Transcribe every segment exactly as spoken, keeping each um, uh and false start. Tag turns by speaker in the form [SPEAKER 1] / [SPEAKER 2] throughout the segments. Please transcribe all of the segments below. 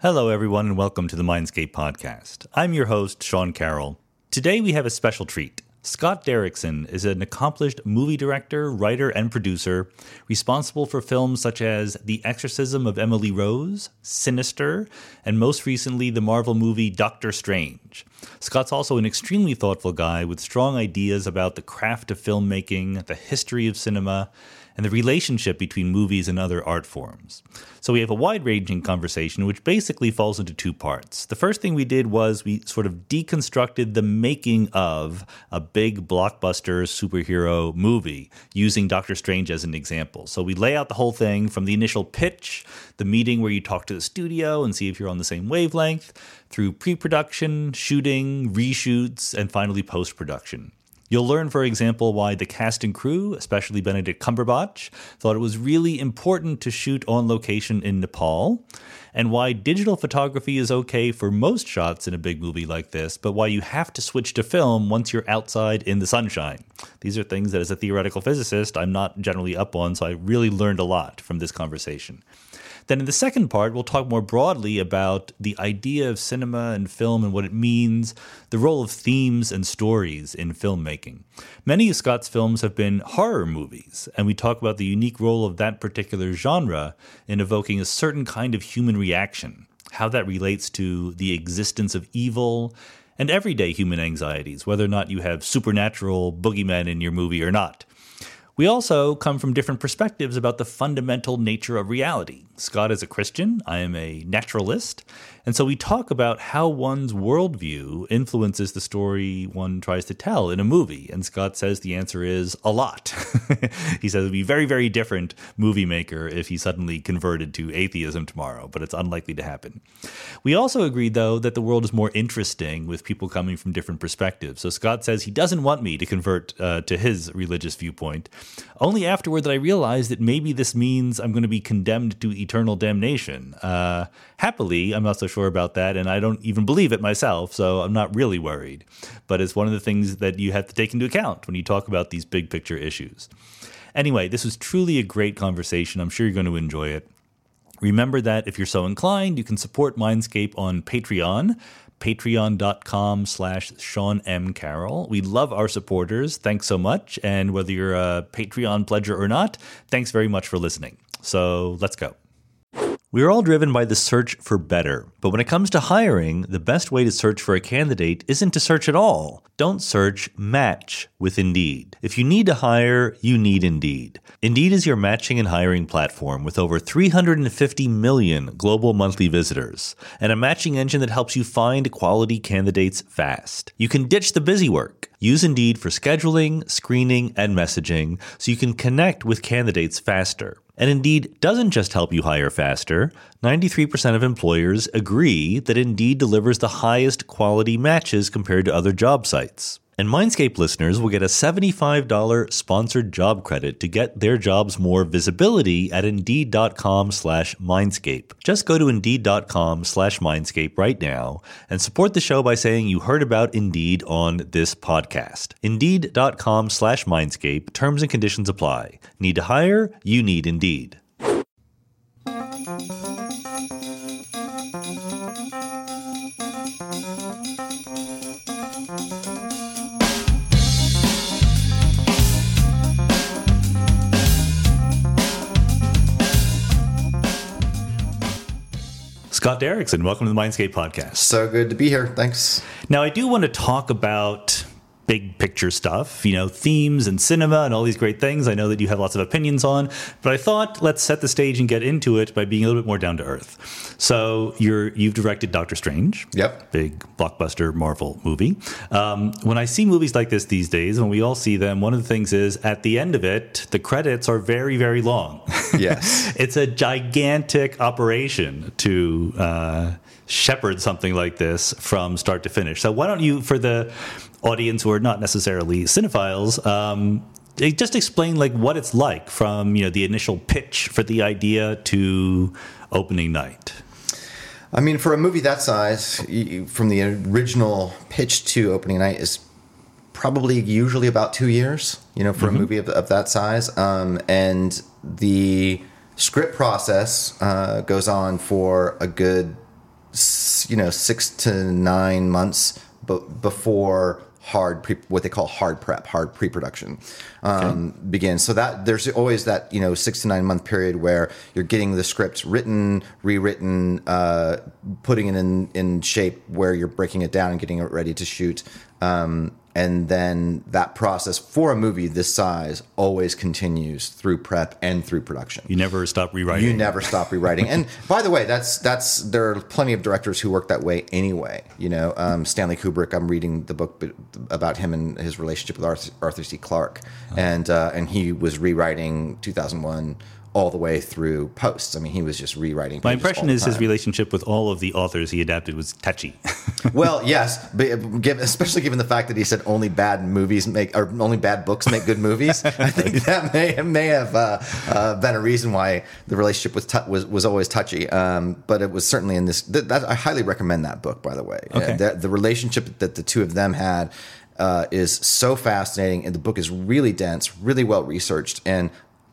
[SPEAKER 1] Hello, everyone, and welcome to the Mindscape podcast. I'm your host, Sean Carroll. Today we have a special treat. Scott Derrickson is an accomplished movie director, writer, and producer responsible for films such as The Exorcism of Emily Rose, Sinister, and most recently the Marvel movie Doctor Strange. Scott's also an extremely thoughtful guy with strong ideas about the craft of filmmaking, the history of cinema, and the relationship between movies and other art forms. So we have a wide-ranging conversation which basically falls into two parts. The first thing we did was we sort of deconstructed the making of a big blockbuster superhero movie using Doctor Strange as an example. So we lay out the whole thing from the initial pitch, the meeting where you talk to the studio and see if you're on the same wavelength, through pre-production, shooting, reshoots, and finally post-production. You'll learn, for example, why the cast and crew, especially Benedict Cumberbatch, thought it was really important to shoot on location in Nepal, and why digital photography is okay for most shots in a big movie like this, but why you have to switch to film once you're outside in the sunshine. These are things that, as a theoretical physicist, I'm not generally up on, so I really learned a lot from this conversation. Then in the second part, we'll talk more broadly about the idea of cinema and film and what it means, the role of themes and stories in filmmaking. Many of Scott's films have been horror movies, and we talk about the unique role of that particular genre in evoking a certain kind of human reaction, how that relates to the existence of evil and everyday human anxieties, whether or not you have supernatural boogeymen in your movie or not. We also come from different perspectives about the fundamental nature of reality. Scott is a Christian, I am a naturalist, and so we talk about how one's worldview influences the story one tries to tell in a movie. And Scott says the answer is a lot. He says it would be a very, very different movie maker if he suddenly converted to atheism tomorrow, but it's unlikely to happen. We also agreed, though, that the world is more interesting with people coming from different perspectives. So Scott says he doesn't want me to convert uh, to his religious viewpoint. Only afterward that I realized that maybe this means I'm going to be condemned to eternal damnation. Uh, happily, I'm not so sure about that, and I don't even believe it myself, so I'm not really worried. But it's one of the things that you have to take into account when you talk about these big picture issues. Anyway, this was truly a great conversation. I'm sure you're going to enjoy it. Remember that if you're so inclined, you can support Mindscape on Patreon. Patreon.com slash Sean M. Carroll. We love our supporters. Thanks so much. And whether you're a Patreon pledger or not, thanks very much for listening. So let's go. We're all driven by the search for better. But when it comes to hiring, the best way to search for a candidate isn't to search at all. Don't search, match with Indeed. If you need to hire, you need Indeed. Indeed is your matching and hiring platform with over three hundred fifty million global monthly visitors and a matching engine that helps you find quality candidates fast. You can ditch the busy work. Use Indeed for scheduling, screening, and messaging so you can connect with candidates faster. And Indeed doesn't just help you hire faster. ninety-three percent of employers agree that Indeed delivers the highest quality matches compared to other job sites. And Mindscape listeners will get a seventy-five dollars sponsored job credit to get their jobs more visibility at Indeed.com slash Mindscape. Just go to Indeed.com slash Mindscape right now and support the show by saying you heard about Indeed on this podcast. Indeed.com slash Mindscape. Terms and conditions apply. Need to hire? You need Indeed. Scott Derrickson, welcome to the Mindscape podcast.
[SPEAKER 2] So good to be here. Thanks.
[SPEAKER 1] Now, I do want to talk about big picture stuff, you know, themes and cinema and all these great things I know that you have lots of opinions on, but I thought let's set the stage and get into it by being a little bit more down to earth. So you're, you've directed Doctor Strange.
[SPEAKER 2] Yep.
[SPEAKER 1] Big blockbuster Marvel movie. Um, when I see movies like this these days, when we all see them, one of the things is at the end of it, the credits are very, very long.
[SPEAKER 2] Yes.
[SPEAKER 1] It's a gigantic operation to uh, shepherd something like this from start to finish. So why don't you, for the audience who are not necessarily cinephiles, um, just explain like what it's like from, you know, the initial pitch for the idea to opening night.
[SPEAKER 2] I mean, for a movie that size, from the original pitch to opening night is probably usually about two years, you know, for mm-hmm. a movie of, of that size. Um, and the script process uh, goes on for a good you know, six to nine months b- before hard pre- what they call hard prep, hard pre-production um, okay. begins. So that there's always that, you know, six to nine month period where you're getting the script written, rewritten, uh, putting it in, in shape where you're breaking it down and getting it ready to shoot. Um, and then that process for a movie this size always continues through prep and through production.
[SPEAKER 1] You never stop rewriting.
[SPEAKER 2] You never stop rewriting. And by the way, that's that's there are plenty of directors who work that way anyway. You know, um, Stanley Kubrick. I'm reading the book about him and his relationship with Arthur, Arthur C. Clarke, oh. and uh, and he was rewriting two thousand one all the way through posts. I mean, he was just rewriting.
[SPEAKER 1] My impression is his relationship with all of the authors he adapted was touchy.
[SPEAKER 2] Well, yes, but given, especially given the fact that he said only bad movies make, or only bad books make good movies. I think that may may have uh, uh, been a reason why the relationship was tu- was was always touchy. Um, but it was certainly in this. Th- that, I highly recommend that book, by the way.
[SPEAKER 1] Okay.
[SPEAKER 2] Uh, the, the relationship that the two of them had uh, is so fascinating, and the book is really dense, really well researched, and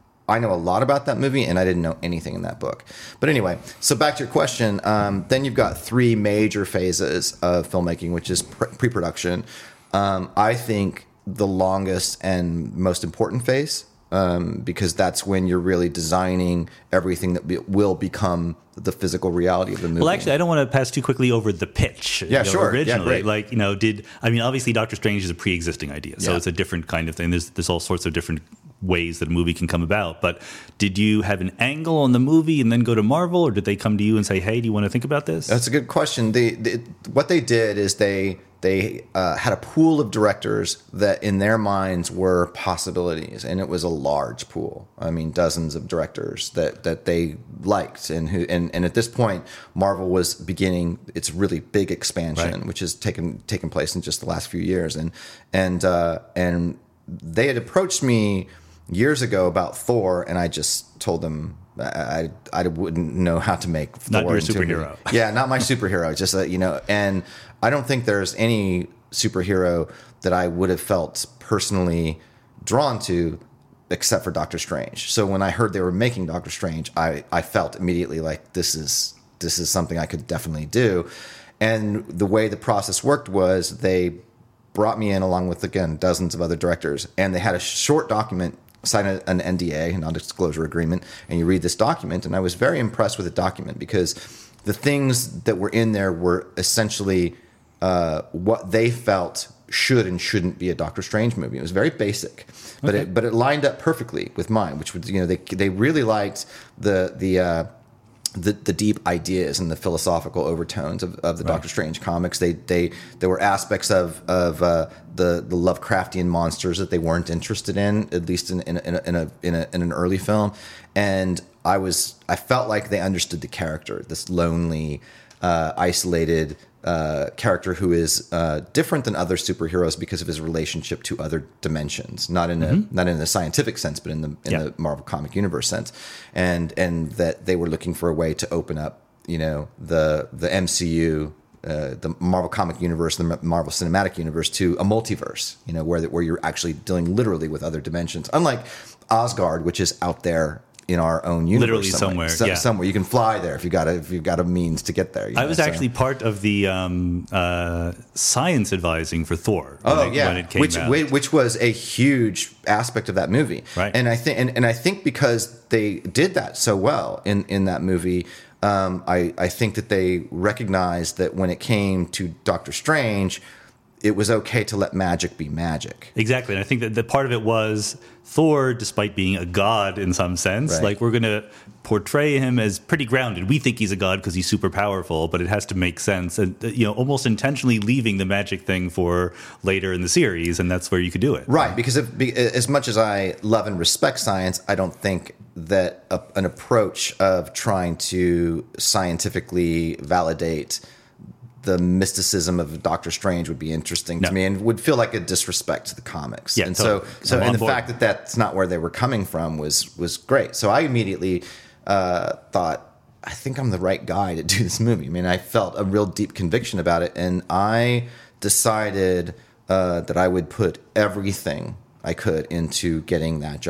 [SPEAKER 2] I know a lot about that movie, and I didn't know anything in that book. But anyway, so back to your question. Um, then you've got three major phases of filmmaking, which is pre- pre-production. Um, I think the longest and most important phase, um, because that's when you're really designing everything that be- will become the physical reality of the movie.
[SPEAKER 1] Well, actually, I don't want to pass too quickly over the pitch.
[SPEAKER 2] Yeah,
[SPEAKER 1] you know,
[SPEAKER 2] sure.
[SPEAKER 1] Originally,
[SPEAKER 2] yeah,
[SPEAKER 1] like, you know, did I mean, obviously, Doctor Strange is a pre-existing idea, so
[SPEAKER 2] yeah.
[SPEAKER 1] it's a different kind of thing. There's there's all sorts of different ways that a movie can come about. But did you have an angle on the movie and then go to Marvel, or did they come to you and say, "Hey, do you want to think about this?"
[SPEAKER 2] That's a good question. They, they what they did is they they uh, had a pool of directors that in their minds were possibilities, and it was a large pool. I mean, dozens of directors that that they liked, and who and, and at this point, Marvel was beginning its really big expansion, right. which has taken taken place in just the last few years, and and uh, and they had approached me years ago about Thor, and I just told them I I wouldn't know how to make Thor.
[SPEAKER 1] Not your superhero.
[SPEAKER 2] Yeah, not my superhero. Just that, you know, and I don't think there's any superhero that I would have felt personally drawn to except for Doctor Strange. So when I heard they were making Doctor Strange, I, I felt immediately like this is this is something I could definitely do. And the way the process worked was they brought me in along with, again, dozens of other directors, and they had a short document, sign an N D A, a non-disclosure agreement, and you read this document, and I was very impressed with the document because the things that were in there were essentially uh, what they felt should and shouldn't be a Doctor Strange movie. It was very basic, but okay. it but it lined up perfectly with mine, which was, you know, they they really liked the the uh, the, the deep ideas and the philosophical overtones of, of the right. Doctor Strange comics. They they there were aspects of of uh, the the Lovecraftian monsters that they weren't interested in, at least in in a, in a, in, a, in, a, in an early film. And I was I felt like they understood the character, this lonely, uh, isolated uh, character who is uh, different than other superheroes because of his relationship to other dimensions, not in mm-hmm. a not in the scientific sense, but in the in yeah. the Marvel comic universe sense, and and that they were looking for a way to open up, you know, the the M C U, uh, the Marvel comic universe, the Marvel cinematic universe, to a multiverse, you know, where where you're actually dealing literally with other dimensions, unlike Asgard, which is out there in our own universe,
[SPEAKER 1] literally somewhere,
[SPEAKER 2] somewhere.
[SPEAKER 1] yeah.
[SPEAKER 2] somewhere you can fly there if you got a if you've got a means to get there. You
[SPEAKER 1] I
[SPEAKER 2] know,
[SPEAKER 1] was
[SPEAKER 2] so.
[SPEAKER 1] actually part of the um, uh, science advising for Thor.
[SPEAKER 2] Oh
[SPEAKER 1] when it,
[SPEAKER 2] yeah,
[SPEAKER 1] when it came
[SPEAKER 2] which
[SPEAKER 1] out.
[SPEAKER 2] which was a huge aspect of that movie,
[SPEAKER 1] right?
[SPEAKER 2] And I think and, and I think because they did that so well in in that movie, um, I I think that they recognized that when it came to Doctor Strange, it was okay to let magic be magic.
[SPEAKER 1] Exactly. And I think that the part of it was Thor, despite being a god in some sense,
[SPEAKER 2] right.
[SPEAKER 1] like we're going to portray him as pretty grounded. We think he's a god because he's super powerful, but it has to make sense. And, you know, almost intentionally leaving the magic thing for later in the series. And that's where you could do it.
[SPEAKER 2] Right. Because if, as much as I love and respect science, I don't think that a, an approach of trying to scientifically validate the mysticism of Doctor Strange would be interesting to
[SPEAKER 1] no.
[SPEAKER 2] me and would feel like a disrespect to the comics.
[SPEAKER 1] Yeah,
[SPEAKER 2] and
[SPEAKER 1] totally.
[SPEAKER 2] so, so
[SPEAKER 1] I'm
[SPEAKER 2] and the
[SPEAKER 1] board.
[SPEAKER 2] fact that that's not where they were coming from was was great. So I immediately uh, thought, I think I'm the right guy to do this movie. I mean, I felt a real deep conviction about it, and I decided uh, that I would put everything I could into getting that job.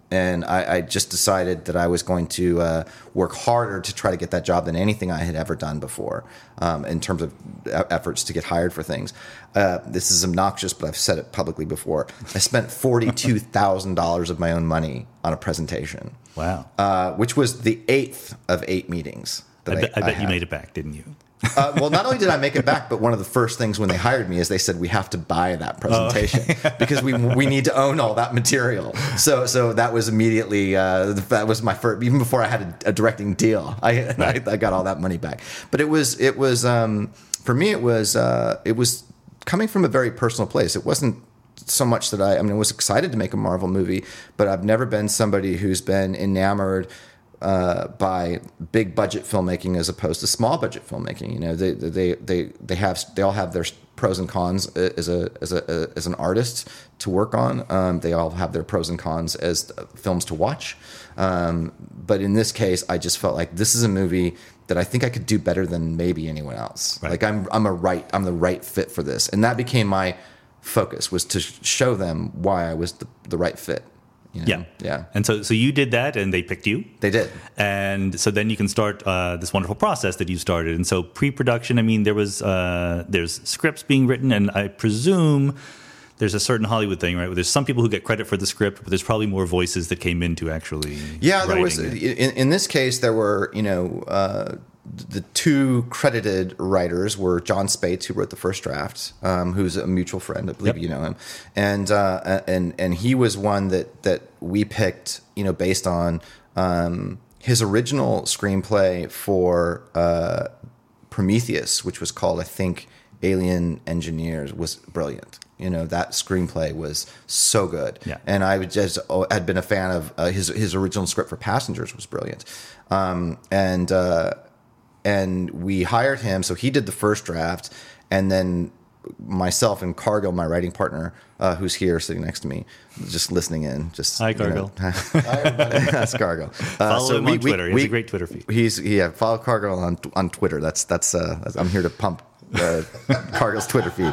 [SPEAKER 2] and I, I just decided that I was going to uh, work harder to try to get that job than anything I had ever done before, um, in terms of efforts to get hired for things. Uh, this is obnoxious, but I've said it publicly before. I spent forty-two thousand dollars of my own money on a presentation.
[SPEAKER 1] Wow.
[SPEAKER 2] Uh, which was the eighth of eight meetings. That
[SPEAKER 1] I,
[SPEAKER 2] I,
[SPEAKER 1] bet, I
[SPEAKER 2] I
[SPEAKER 1] bet
[SPEAKER 2] had.
[SPEAKER 1] you made it back, didn't you?
[SPEAKER 2] Uh, well, not only did I make it back, but one of the first things when they hired me is they said, we have to buy that presentation oh. because we we need to own all that material. So so that was immediately, uh, that was my first, even before I had a, a directing deal, I, I I got all that money back. But it was, it was um, for me, it was, uh, it was coming from a very personal place. It wasn't so much that I, I mean, I was excited to make a Marvel movie, but I've never been somebody who's been enamored Uh, by big budget filmmaking as opposed to small budget filmmaking. You know, they they they they have they all have their pros and cons as a as a as an artist to work on. Um, they all have their pros and cons as films to watch. Um, but in this case, I just felt like this is a movie that I think I could do better than maybe anyone else.
[SPEAKER 1] Right.
[SPEAKER 2] Like I'm I'm a right I'm the right fit for this, and that became my focus, was to show them why I was the, the right fit. You know?
[SPEAKER 1] Yeah,
[SPEAKER 2] yeah.
[SPEAKER 1] And so, so you did that, and they picked you.
[SPEAKER 2] They did,
[SPEAKER 1] and so then you can start uh, this wonderful process that you started. And so, pre-production. I mean, there was uh, there's scripts being written, and I presume there's a certain Hollywood thing, right? Where there's some people who get credit for the script, but there's probably more voices that came into actually.
[SPEAKER 2] Yeah, there was.
[SPEAKER 1] it.
[SPEAKER 2] In, in this case, there were, you know. Uh, The two credited writers were John Spates, who wrote the first draft, um, who's a mutual friend. I believe
[SPEAKER 1] Yep.
[SPEAKER 2] you know him, and uh, and and he was one that that we picked, you know, based on um, his original screenplay for uh, Prometheus, which was called, I think, Alien Engineers, was brilliant. You know, that screenplay was so good,
[SPEAKER 1] yeah.
[SPEAKER 2] And I would just oh, had been a fan of uh, his his original script for Passengers was brilliant, um, and. Uh, And we hired him, so he did the first draft, and then myself and Cargill, my writing partner, uh, who's here sitting next to me, just listening in. Just
[SPEAKER 1] hi, Cargill.
[SPEAKER 2] You know, hi, everybody. That's Cargill. Uh,
[SPEAKER 1] follow
[SPEAKER 2] so
[SPEAKER 1] him
[SPEAKER 2] we,
[SPEAKER 1] on Twitter.
[SPEAKER 2] We,
[SPEAKER 1] he has
[SPEAKER 2] we,
[SPEAKER 1] a great Twitter feed.
[SPEAKER 2] He's yeah. Follow Cargill on on Twitter. That's that's. Uh, I'm here to pump uh, Cargill's Twitter feed.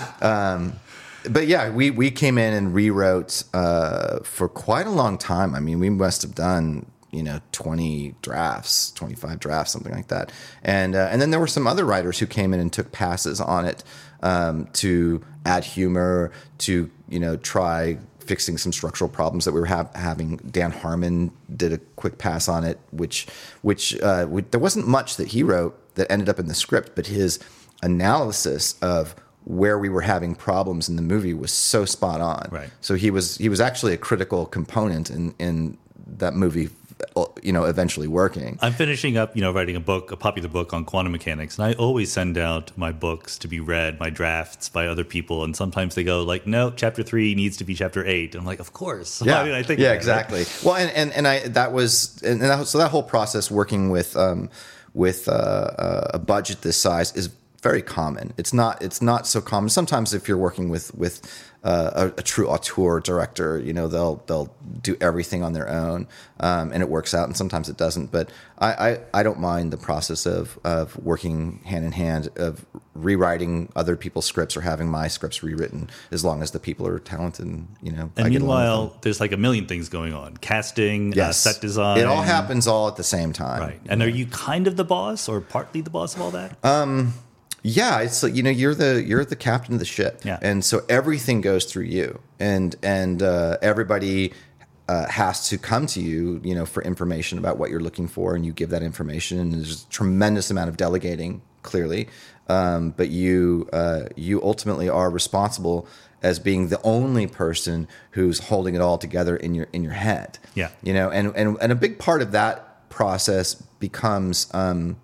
[SPEAKER 2] Um, but yeah, we we came in and rewrote uh, for quite a long time. I mean, we must have done, you know, twenty drafts, twenty-five drafts, something like that. And uh, and then there were some other writers who came in and took passes on it, um, to add humor, to, you know, try fixing some structural problems that we were ha- having. Dan Harmon did a quick pass on it, which which uh, we, there wasn't much that he wrote that ended up in the script, but his analysis of where we were having problems in the movie was so spot on.
[SPEAKER 1] Right.
[SPEAKER 2] So he was he was actually a critical component in in that movie, you know, eventually working.
[SPEAKER 1] I'm finishing up, you know, writing a book, a popular book on quantum mechanics, and I always send out my books to be read, my drafts by other people, and sometimes they go like, no, chapter three needs to be chapter eight. And I'm like, of course.
[SPEAKER 2] Yeah,
[SPEAKER 1] Why did I think
[SPEAKER 2] yeah,
[SPEAKER 1] that,
[SPEAKER 2] exactly.
[SPEAKER 1] Right?
[SPEAKER 2] Well, and, and and I that was and that, so that whole process working with um, with uh, a budget this size is very common. It's not it's not so common. Sometimes if you're working with with uh, a, a true auteur director, you know, they'll they'll do everything on their own, um, and it works out. And sometimes it doesn't. But I, I, I don't mind the process of of working hand in hand, of rewriting other people's scripts or having my scripts rewritten, as long as the people are talented. And, you know,
[SPEAKER 1] and
[SPEAKER 2] I get along with
[SPEAKER 1] meanwhile,
[SPEAKER 2] them.
[SPEAKER 1] there's like a million things going on: casting,
[SPEAKER 2] Yes.
[SPEAKER 1] uh, set design.
[SPEAKER 2] It all happens all at the same time.
[SPEAKER 1] Right. And are you kind of the boss, or partly the boss of all that?
[SPEAKER 2] Um. Yeah, it's you know you're the you're the captain of the ship,
[SPEAKER 1] yeah.
[SPEAKER 2] And so everything goes through you, and and uh, everybody uh, has to come to you, you know, for information about what you're looking for, and you give that information, and there's a tremendous amount of delegating, clearly, um, but you uh, you ultimately are responsible as being the only person who's holding it all together in your in your head,
[SPEAKER 1] yeah,
[SPEAKER 2] you know, and and and a big part of that process becomes um,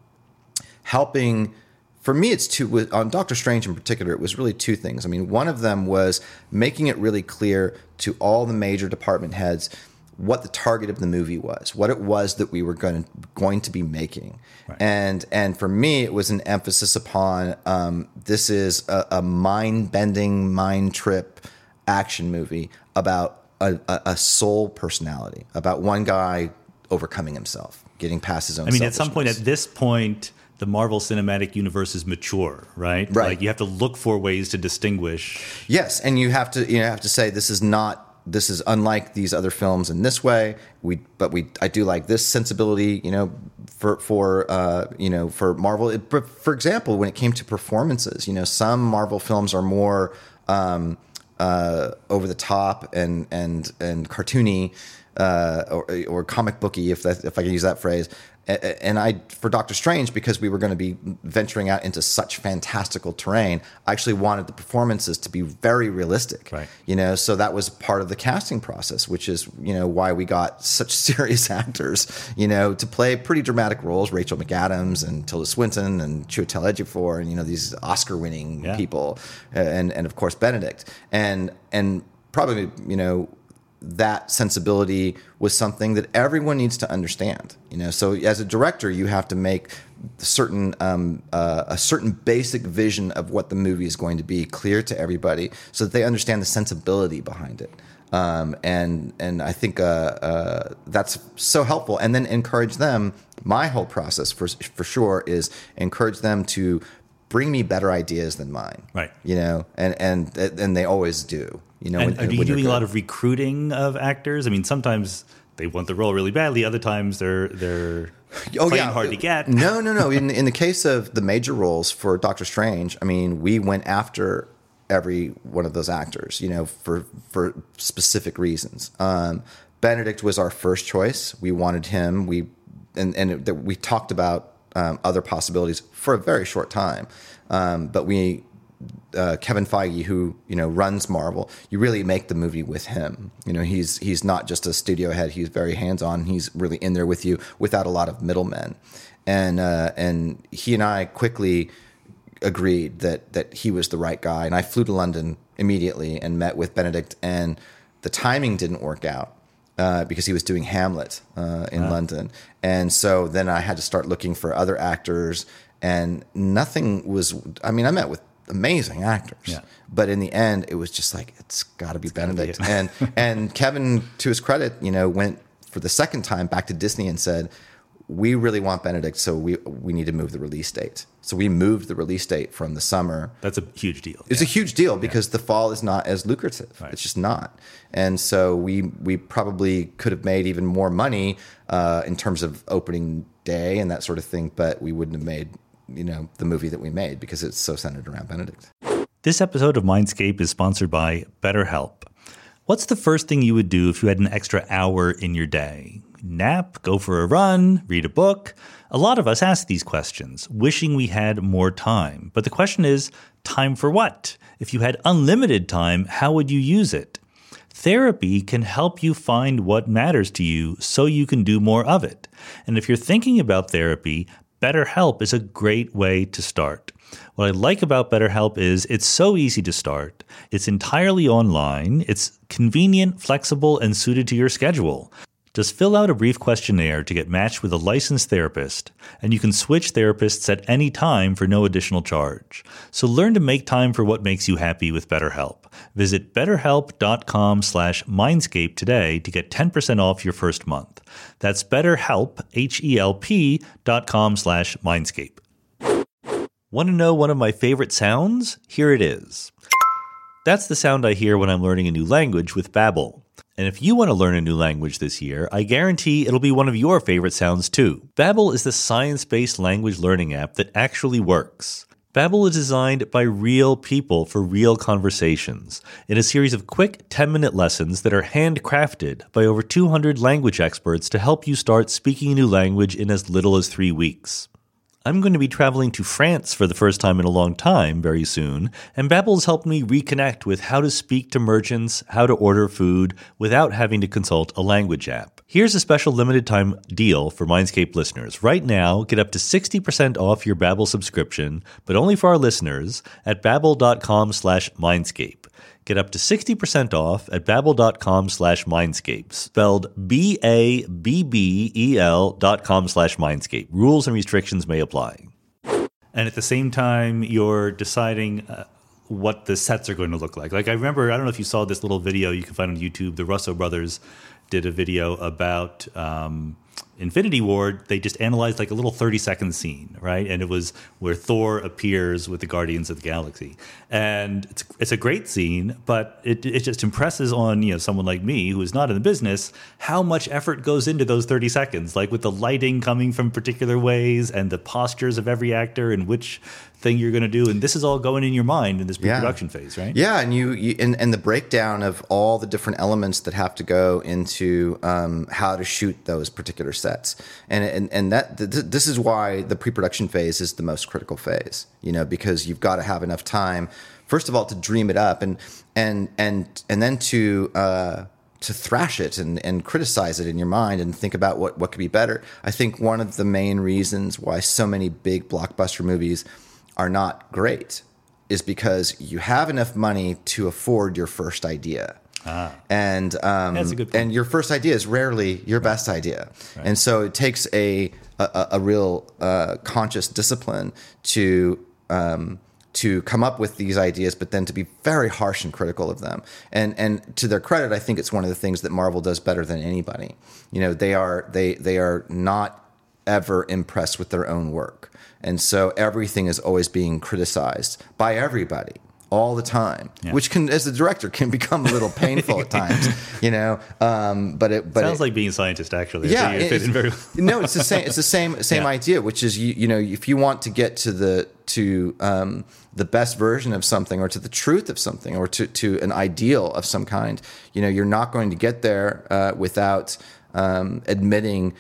[SPEAKER 2] helping. For me, it's two, on Doctor Strange in particular, it was really two things. I mean, one of them was making it really clear to all the major department heads what the target of the movie was, what it was that we were going to, going to be making. Right. And and for me, it was an emphasis upon um, this is a, a mind-bending, mind trip action movie about a, a, a soul personality, about one guy overcoming himself, getting past his own
[SPEAKER 1] I mean, at some point, at this point, the Marvel Cinematic Universe is mature, right?
[SPEAKER 2] Right.
[SPEAKER 1] Like you have to look for ways to distinguish.
[SPEAKER 2] Yes, and you have to you have to say this is not this is unlike these other films in this way. We, but we, I do like this sensibility, you know, for for uh, you know for Marvel. It, for example, when it came to performances, you know, some Marvel films are more um, uh, over the top and and and cartoony uh, or, or comic booky, if that if I can use that phrase. And I, for Doctor Strange, because we were going to be venturing out into such fantastical terrain, I actually wanted the performances to be very realistic.
[SPEAKER 1] Right.
[SPEAKER 2] You know, so that was part of the casting process, which is, you know, why we got such serious actors, you know, to play pretty dramatic roles. Rachel McAdams and Tilda Swinton and Chiwetel Ejiofor, and you know, these Oscar-winning
[SPEAKER 1] yeah.
[SPEAKER 2] people, and and of course Benedict, and and probably, you know, that sensibility was something that everyone needs to understand. You know, so as a director, you have to make certain um, uh, a certain basic vision of what the movie is going to be clear to everybody, so that they understand the sensibility behind it. Um, and and I think uh, uh, that's so helpful. And then encourage them. My whole process, for for sure, is encourage them to bring me better ideas than mine.
[SPEAKER 1] Right.
[SPEAKER 2] You know, and and and they always do. You know,
[SPEAKER 1] and
[SPEAKER 2] when,
[SPEAKER 1] are you
[SPEAKER 2] when
[SPEAKER 1] doing
[SPEAKER 2] good.
[SPEAKER 1] a lot of recruiting of actors? I mean, sometimes they want the role really badly. Other times they're they're
[SPEAKER 2] oh,
[SPEAKER 1] playing
[SPEAKER 2] yeah.
[SPEAKER 1] hard to get.
[SPEAKER 2] No, no, no. In in the case of the major roles for Doctor Strange, I mean, we went after every one of those actors, you know, for for specific reasons. Um, Benedict was our first choice. We wanted him. We and and it, we talked about um, other possibilities for a very short time, um, but we. Uh, Kevin Feige, who you know runs Marvel, you really make the movie with him. You know, he's he's not just a studio head; he's very hands on. He's really in there with you without a lot of middlemen, and uh, and he and I quickly agreed that that he was the right guy. And I flew to London immediately and met with Benedict, and the timing didn't work out uh, because he was doing Hamlet uh, in uh-huh. London, and so then I had to start looking for other actors, and nothing was. I mean, I met with amazing actors,
[SPEAKER 1] yeah.
[SPEAKER 2] but in the end, it was just like it's got to be
[SPEAKER 1] it's
[SPEAKER 2] Benedict.
[SPEAKER 1] Be
[SPEAKER 2] and and Kevin, to his credit, you know, went for the second time back to Disney and said, "We really want Benedict, so we we need to move the release date." So we moved the release date from the summer.
[SPEAKER 1] That's a huge deal.
[SPEAKER 2] It's
[SPEAKER 1] yeah.
[SPEAKER 2] a huge deal because yeah. the fall is not as lucrative.
[SPEAKER 1] Right.
[SPEAKER 2] It's just not. And so we we probably could have made even more money uh, in terms of opening day and that sort of thing, but we wouldn't have made. You know, the movie that we made because it's so centered around Benedict.
[SPEAKER 1] This episode of Mindscape is sponsored by BetterHelp. What's the first thing you would do if you had an extra hour in your day? Nap, go for a run, read a book? A lot of us ask these questions, wishing we had more time. But the question is, time for what? If you had unlimited time, how would you use it? Therapy can help you find what matters to you so you can do more of it. And if you're thinking about therapy, BetterHelp is a great way to start. What I like about BetterHelp is it's so easy to start. It's entirely online. It's convenient, flexible, and suited to your schedule. Just fill out a brief questionnaire to get matched with a licensed therapist, and you can switch therapists at any time for no additional charge. So learn to make time for what makes you happy with BetterHelp. Visit betterhelp.com slash mindscape today to get ten percent off your first month. That's betterhelp, H-E-L-P dot com slash mindscape. Want to know one of my favorite sounds? Here it is. That's the sound I hear when I'm learning a new language with Babbel. And if you want to learn a new language this year, I guarantee it'll be one of your favorite sounds too. Babbel is the science-based language learning app that actually works. Babbel is designed by real people for real conversations in a series of quick ten-minute lessons that are handcrafted by over two hundred language experts to help you start speaking a new language in as little as three weeks. I'm going to be traveling to France for the first time in a long time very soon, and Babbel has helped me reconnect with how to speak to merchants, how to order food, without having to consult a language app. Here's a special limited time deal for Mindscape listeners. Right now, get up to sixty percent off your Babbel subscription, but only for our listeners at babbel.com slash mindscape. Get up to sixty percent off at babbel.com slash mindscape, spelled B A B B E L dot com slash mindscape. Rules and restrictions may apply. And at the same time, you're deciding uh, what the sets are going to look like. Like I remember, I don't know if you saw this little video you can find on YouTube. The Russo brothers did a video about um, Infinity War, they just analyzed like a little thirty second scene, right? And it was where Thor appears with the Guardians of the Galaxy. And it's, it's a great scene, but it, it just impresses on, you know, someone like me who is not in the business, how much effort goes into those thirty seconds, like with the lighting coming from particular ways and the postures of every actor and which thing you're going to do. And this is all going in your mind in this pre-production
[SPEAKER 2] yeah.
[SPEAKER 1] phase, right?
[SPEAKER 2] Yeah. And you, you and, and the breakdown of all the different elements that have to go into um, how to shoot those particular sets. And, and, and that, th- this is why the pre-production phase is the most critical phase, you know, because you've got to have enough time, first of all, to dream it up and, and, and, and then to, uh, to thrash it and, and criticize it in your mind and think about what, what could be better. I think one of the main reasons why so many big blockbuster movies are not great is because you have enough money to afford your first idea. Ah. And um,
[SPEAKER 1] That's a good point.
[SPEAKER 2] And your first idea is rarely your right. best idea. Right. And so it takes a a, a real uh, conscious discipline to um, to come up with these ideas, but then to be very harsh and critical of them. And and to their credit, I think it's one of the things that Marvel does better than anybody. You know, they are they they are not ever impressed with their own work. And so everything is always being criticized by everybody all the time, yeah. which can, as a director, can become a little painful at times, you know. Um, but it but
[SPEAKER 1] sounds
[SPEAKER 2] it,
[SPEAKER 1] like being a scientist, actually.
[SPEAKER 2] Yeah,
[SPEAKER 1] it,
[SPEAKER 2] it's,
[SPEAKER 1] very...
[SPEAKER 2] no, it's the same. It's the same same yeah. idea, which is you you know if you want to get to the to um, the best version of something, or to the truth of something, or to to an ideal of some kind, you know, you're not going to get there uh, without um, admitting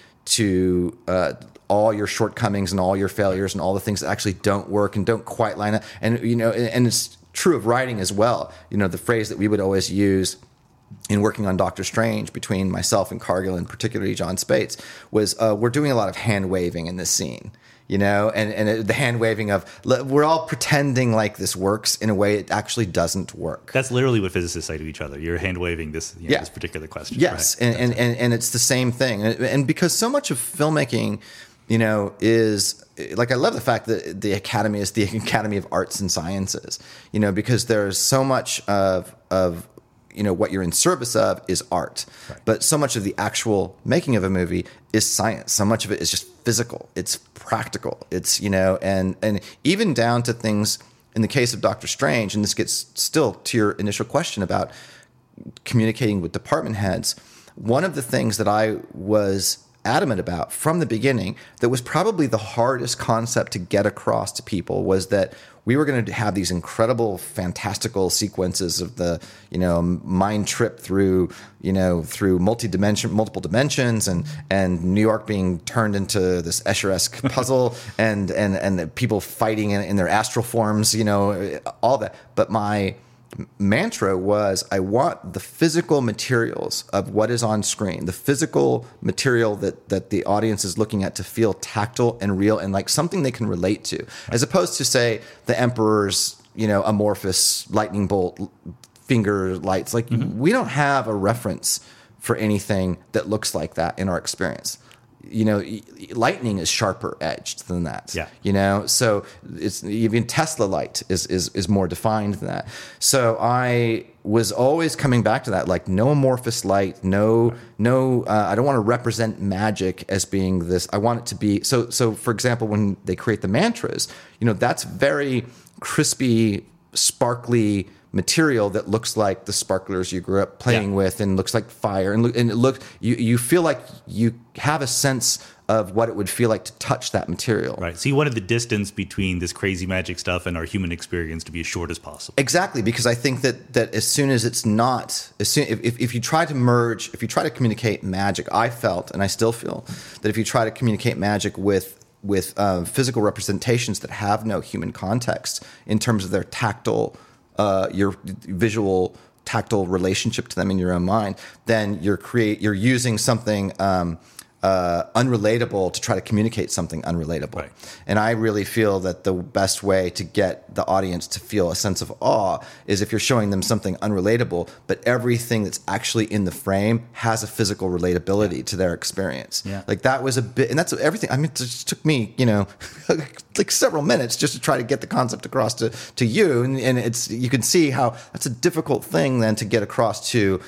[SPEAKER 2] to uh, all your shortcomings and all your failures and all the things that actually don't work and don't quite line up. And, you know, and it's true of writing as well. You know, the phrase that we would always use in working on Doctor Strange between myself and Cargill, and particularly John Spates, was uh, we're doing a lot of hand waving in this scene. You know, and, and it, the hand waving of, we're all pretending like this works in a way it actually doesn't work.
[SPEAKER 1] That's literally what physicists say to each other. You're hand waving this, you know, yeah. this particular question.
[SPEAKER 2] Yes,
[SPEAKER 1] right?
[SPEAKER 2] and, and, and, and it's the same thing. And, and because so much of filmmaking, you know, is, like, I love the fact that the Academy is the Academy of Arts and Sciences, you know, because there's so much of, of you know, what you're in service of is art. Right. But so much of the actual making of a movie is science. So much of it is just physical. It's practical. It's, you know, and, and even down to things in the case of Doctor Strange, and this gets still to your initial question about communicating with department heads, one of the things that I was adamant about from the beginning that was probably the hardest concept to get across to people was that we were going to have these incredible, fantastical sequences of the, you know, mind trip through, you know, through multi-dimension, multiple dimensions, and and New York being turned into this Escher-esque puzzle, and and and the people fighting in, in their astral forms, you know, all that. But my mantra was, I want the physical materials of what is on screen, the physical material that that the audience is looking at, to feel tactile and real and like something they can relate to, as opposed to, say, the Emperor's, you know, amorphous lightning bolt finger lights. Like, mm-hmm. we don't have a reference for anything that looks like that in our experience. You know, lightning is sharper edged than that. Yeah. You know, so it's even Tesla light is is is more defined than that. So I was always coming back to that, like, no amorphous light, no no. Uh, I don't want to represent magic as being this. I want it to be so. So, for example, when they create the mantras, you know, that's very crispy, sparkly material that looks like the sparklers you grew up playing yeah. with, and looks like fire, and, and it looks, you you feel like you have a sense of what it would feel like to touch that material.
[SPEAKER 1] Right. So you wanted the distance between this crazy magic stuff and our human experience to be as short as possible.
[SPEAKER 2] Exactly, because I think that that as soon as it's not, as soon if, if, if you try to merge, if you try to communicate magic, I felt, and I still feel, that if you try to communicate magic with with uh, physical representations that have no human context in terms of their tactile, uh, your visual tactile relationship to them in your own mind, then you're create you're using something um, uh, unrelatable to try to communicate something unrelatable. Right. And I really feel that the best way to get the audience to feel a sense of awe is if you're showing them something unrelatable, but everything that's actually in the frame has a physical relatability yeah. to their experience. Yeah. Like, that was a bit, and that's everything. I mean, it just took me, you know, like several minutes just to try to get the concept across to, to you. And, and it's, you can see how that's a difficult thing then to get across to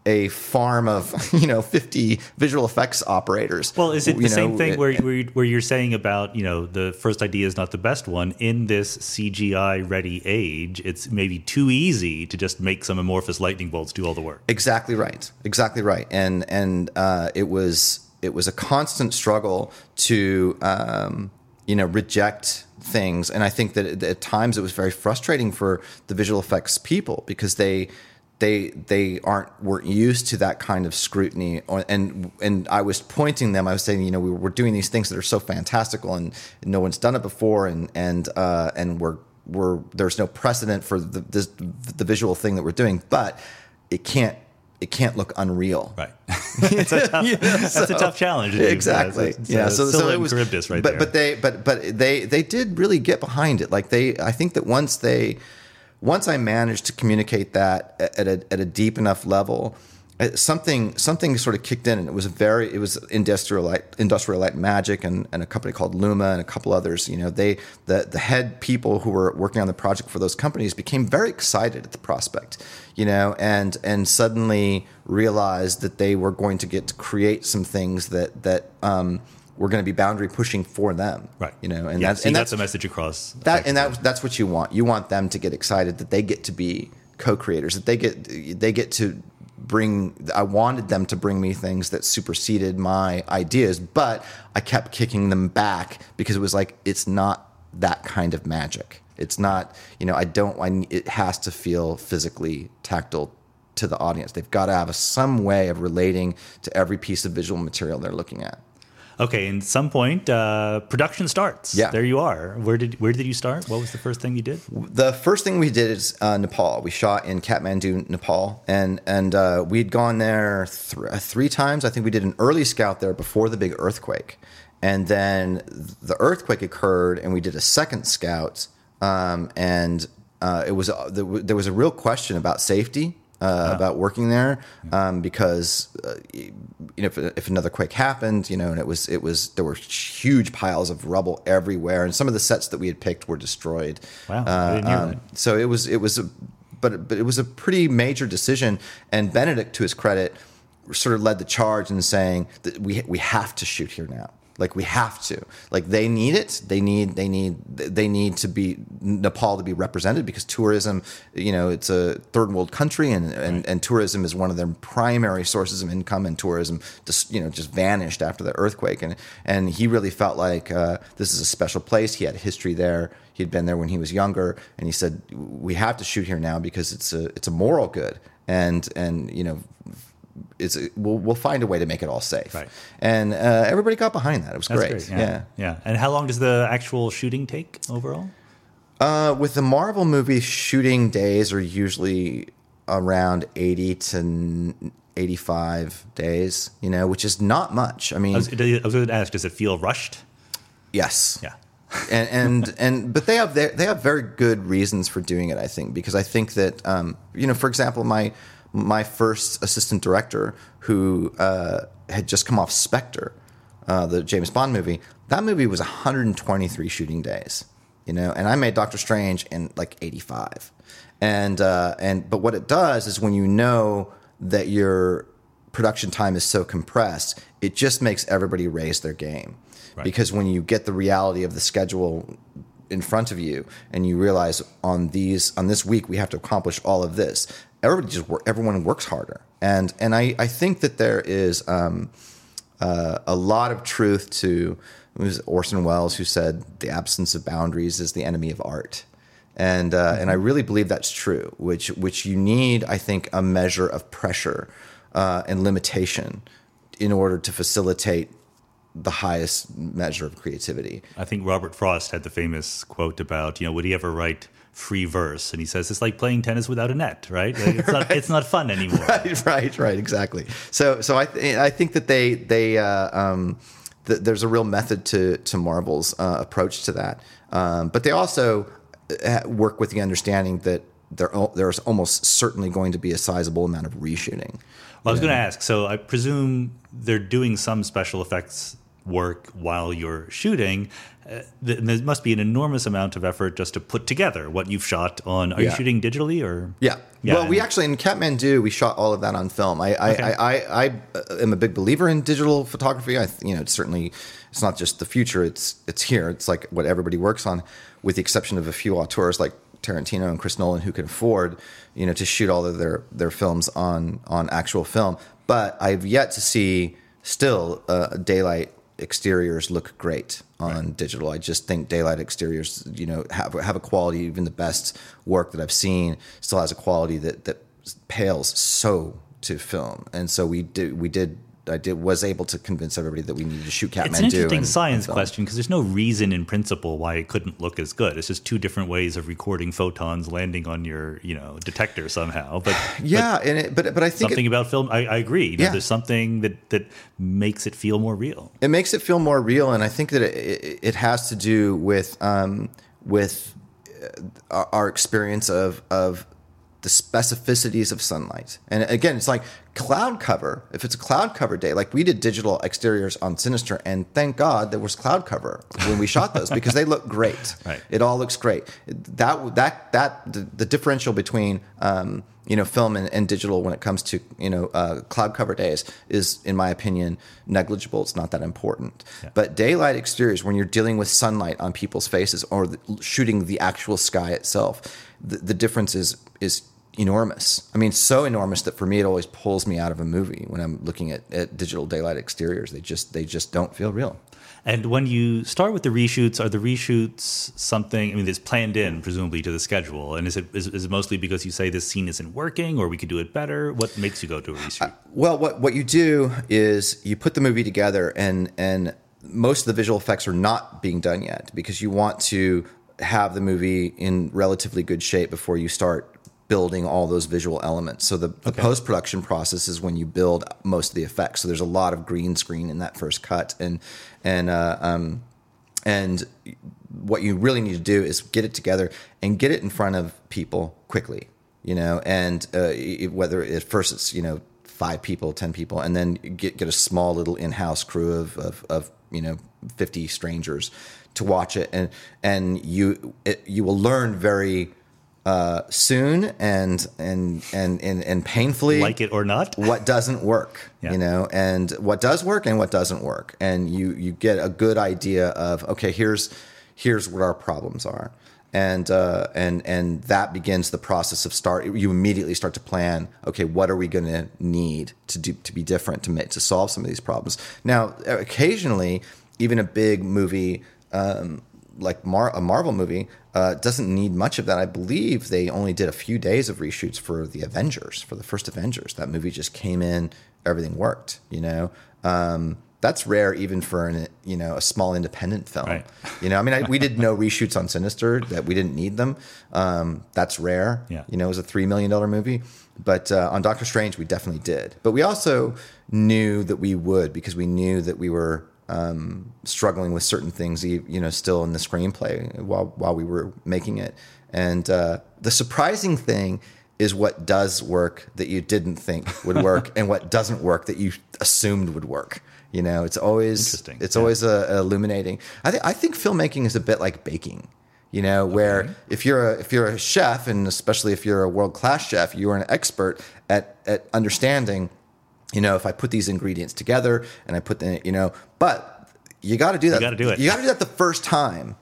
[SPEAKER 2] a farm of you know fifty visual effects operators.
[SPEAKER 1] Well, is it the
[SPEAKER 2] you
[SPEAKER 1] same
[SPEAKER 2] know,
[SPEAKER 1] thing
[SPEAKER 2] it,
[SPEAKER 1] where, where where you're saying about, you know, the first idea is not the best one in this C G I ready age? It's maybe too easy to just make some amorphous lightning bolts do all the work.
[SPEAKER 2] Exactly right. Exactly right. And and uh, it was it was a constant struggle to um, you know reject things, and I think that at times it was very frustrating for the visual effects people because they. They they aren't weren't used to that kind of scrutiny, or, and and I was pointing them. I was saying, you know, we we're doing these things that are so fantastical, and no one's done it before, and and uh, and we're we're there's no precedent for the this, the visual thing that we're doing, but it can't it can't look unreal.
[SPEAKER 1] Right. It's a tough, yeah, that's so, a tough challenge.
[SPEAKER 2] Exactly.
[SPEAKER 1] It's, it's,
[SPEAKER 2] yeah.
[SPEAKER 1] uh,
[SPEAKER 2] So, so it was.
[SPEAKER 1] Charybdis right
[SPEAKER 2] but
[SPEAKER 1] there.
[SPEAKER 2] but they but but they they did really get behind it. Like they, I think that once they. Once I managed to communicate that at a, at a deep enough level, something something sort of kicked in, and it was a very it was Industrial Light, Industrial Light and Magic, and, and a company called Luma and a couple others. You know, they the the head people who were working on the project for those companies became very excited at the prospect, you know, and and suddenly realized that they were going to get to create some things that that. Um, We're going to be boundary pushing for them,
[SPEAKER 1] right?
[SPEAKER 2] You know, and
[SPEAKER 1] yeah,
[SPEAKER 2] that's
[SPEAKER 1] so
[SPEAKER 2] and
[SPEAKER 1] that's
[SPEAKER 2] that's
[SPEAKER 1] the message across.
[SPEAKER 2] That and that that's what you want. You want them to get excited that they get to be co-creators. That they get they get to bring. I wanted them to bring me things that superseded my ideas, but I kept kicking them back because it was like it's not that kind of magic. It's not. You know, I don't. I, it has to feel physically tactile to the audience. They've got to have a, some way of relating to every piece of visual material they're looking at.
[SPEAKER 1] Okay, and some point, uh, production starts.
[SPEAKER 2] Yeah.
[SPEAKER 1] There you are. Where did where did you start? What was the first thing you did?
[SPEAKER 2] The first thing we did is uh, Nepal. We shot in Kathmandu, Nepal, and and uh, we'd gone there th- three times. I think we did an early scout there before the big earthquake, and then the earthquake occurred, and we did a second scout, um, and uh, it was uh, there was a real question about safety. Uh, wow. About working there, um, because uh, you know if, if another quake happened, you know, and it was it was there were huge piles of rubble everywhere, and some of the sets that we had picked were destroyed.
[SPEAKER 1] Wow!
[SPEAKER 2] Uh,
[SPEAKER 1] I didn't hear
[SPEAKER 2] um,
[SPEAKER 1] that.
[SPEAKER 2] So it was it was a but but it was a pretty major decision, and Benedict, to his credit, sort of led the charge in saying that we we have to shoot here now. Like we have to. Like they need it. They need. They need. They need to be Nepal to be represented because tourism. You know, it's a third world country, and and, right. and tourism is one of their primary sources of income. And tourism just you know just vanished after the earthquake. And and he really felt like uh, this is a special place. He had history there. He'd been there when he was younger, and he said we have to shoot here now because it's a it's a moral good. And and you know. It's we'll we'll find a way to make it all safe,
[SPEAKER 1] right.
[SPEAKER 2] and uh, everybody got behind that. It was
[SPEAKER 1] That's
[SPEAKER 2] great.
[SPEAKER 1] great. Yeah.
[SPEAKER 2] yeah,
[SPEAKER 1] yeah. And how long does the actual shooting take overall?
[SPEAKER 2] Uh, with the Marvel movie, shooting days are usually around eighty to eighty-five days. You know, which is not much. I mean,
[SPEAKER 1] I was, I was going to ask, does it feel rushed?
[SPEAKER 2] Yes.
[SPEAKER 1] Yeah.
[SPEAKER 2] and and and but they have their, they have very good reasons for doing it. I think because I think that um, you know, for example, my. My first assistant director, who uh, had just come off Spectre, uh, the James Bond movie, that movie was one hundred twenty-three shooting days, you know, and I made Doctor Strange in like eighty-five, and uh, and but what it does is when you know that your production time is so compressed, it just makes everybody raise their game, right. Because when you get the reality of the schedule in front of you and you realize on these on this week we have to accomplish all of this. Everybody just work, everyone works harder, and and I, I think that there is um, uh, a lot of truth to it was Orson Welles who said the absence of boundaries is the enemy of art, and uh, mm-hmm. and I really believe that's true. Which which you need, I think, a measure of pressure uh, and limitation in order to facilitate the highest measure of creativity.
[SPEAKER 1] I think Robert Frost had the famous quote about, you know, would he ever write free verse? And he says it's like playing tennis without a net, right? Like it's not
[SPEAKER 2] right.
[SPEAKER 1] it's not fun anymore.
[SPEAKER 2] Right, right, right, exactly. So so I th- I think that they they uh, um, th- there's a real method to to Marvel's uh, approach to that, um, but they also work with the understanding that there there's almost certainly going to be a sizable amount of reshooting.
[SPEAKER 1] Well, I was going to ask. So I presume they're doing some special effects work while you're shooting, uh, th- there must be an enormous amount of effort just to put together what you've shot on. Are
[SPEAKER 2] Yeah.
[SPEAKER 1] you shooting digitally or?
[SPEAKER 2] Yeah.
[SPEAKER 1] Yeah,
[SPEAKER 2] well, we
[SPEAKER 1] and-
[SPEAKER 2] actually in Kathmandu we shot all of that on film. I I,
[SPEAKER 1] Okay.
[SPEAKER 2] I, I, I am a big believer in digital photography. I th- you know it's certainly it's not just the future. It's it's here. It's like what everybody works on, with the exception of a few auteurs like Tarantino and Chris Nolan who can afford you know to shoot all of their their films on on actual film. But I've yet to see still uh, daylight exteriors look great on right. digital. I just think daylight exteriors, you know, have have a quality. Even the best work that I've seen still has a quality that that pales so to film. And so we did we did I did was able to convince everybody that we needed to shoot Kathmandu.
[SPEAKER 1] It's an interesting
[SPEAKER 2] and,
[SPEAKER 1] science
[SPEAKER 2] and
[SPEAKER 1] question because there's no reason in principle why it couldn't look as good. It's just two different ways of recording photons landing on your, you know, detector somehow. But
[SPEAKER 2] yeah,
[SPEAKER 1] but
[SPEAKER 2] and it, but but I think
[SPEAKER 1] something
[SPEAKER 2] it,
[SPEAKER 1] about film, I, I agree. You know,
[SPEAKER 2] yeah.
[SPEAKER 1] There's something that that makes it feel more real.
[SPEAKER 2] It makes it feel more real, and I think that it, it, it has to do with um, with our, our experience of of the specificities of sunlight. And again, it's like cloud cover. If it's a cloud cover day, like we did digital exteriors on Sinister, and thank God there was cloud cover when we shot those because they look great.
[SPEAKER 1] Right.
[SPEAKER 2] It all looks great. That that that the, the differential between um, you know film and, and digital when it comes to you know uh, cloud cover days is, in my opinion, negligible. It's not that important.
[SPEAKER 1] Yeah.
[SPEAKER 2] But daylight exteriors, when you're dealing with sunlight on people's faces or the, shooting the actual sky itself, the, the difference is is enormous. I mean, so enormous that for me it always pulls me out of a movie when I'm looking at, at digital daylight exteriors. They just they just don't feel real.
[SPEAKER 1] And when you start with the reshoots, are the reshoots something, I mean, it's planned in, presumably, to the schedule? And is it is, is it mostly because you say this scene isn't working or we could do it better? What makes you go to a reshoot?
[SPEAKER 2] Uh, well, what, what you do is you put the movie together and and most of the visual effects are not being done yet because you want to have the movie in relatively good shape before you start building all those visual elements. So the, the
[SPEAKER 1] Okay.
[SPEAKER 2] post-production process is when you build most of the effects. So there's a lot of green screen in that first cut, and and uh, um, and what you really need to do is get it together and get it in front of people quickly. You know, and uh, it, whether at first it's you know five people, ten people, and then get get a small little in-house crew of of, of you know fifty strangers to watch it, and and you it, you will learn very uh, soon and, and and and and painfully,
[SPEAKER 1] Like it or not?
[SPEAKER 2] what doesn't work,
[SPEAKER 1] Yeah.
[SPEAKER 2] you know, and what does work and what doesn't work, and you you get a good idea of okay, here's here's what our problems are, and uh, and and that begins the process of start. You immediately start to plan. Okay, what are we going to need to do to be different to make to solve some of these problems? Now, occasionally, even a big movie. Um, like Mar- a Marvel movie uh, doesn't need much of that. I believe they only did a few days of reshoots for the Avengers, for the first Avengers. That movie just came in, everything worked, you know. Um, that's rare even for an, you know, a small independent film.
[SPEAKER 1] Right.
[SPEAKER 2] You know, I mean, I, we did no reshoots on Sinister, that we didn't need them. Um, that's rare.
[SPEAKER 1] Yeah.
[SPEAKER 2] You know, it was a three million dollars movie. But uh, on Doctor Strange, we definitely did. But we also knew that we would because we knew that we were Um, struggling with certain things, you know, still in the screenplay while while we were making it. And uh, the surprising thing is what does work that you didn't think would work, and what doesn't work that you assumed would work. You know, it's always
[SPEAKER 1] Interesting.
[SPEAKER 2] it's
[SPEAKER 1] Yeah.
[SPEAKER 2] always uh, illuminating. I think I think filmmaking is a bit like baking. You know, where
[SPEAKER 1] Okay.
[SPEAKER 2] if you're a if you're a chef, and especially if you're a world class chef, you are an expert at at understanding. You know, if I put these ingredients together and I put the, you know, but you got to do that.
[SPEAKER 1] You got to do it.
[SPEAKER 2] You got to do that the first time,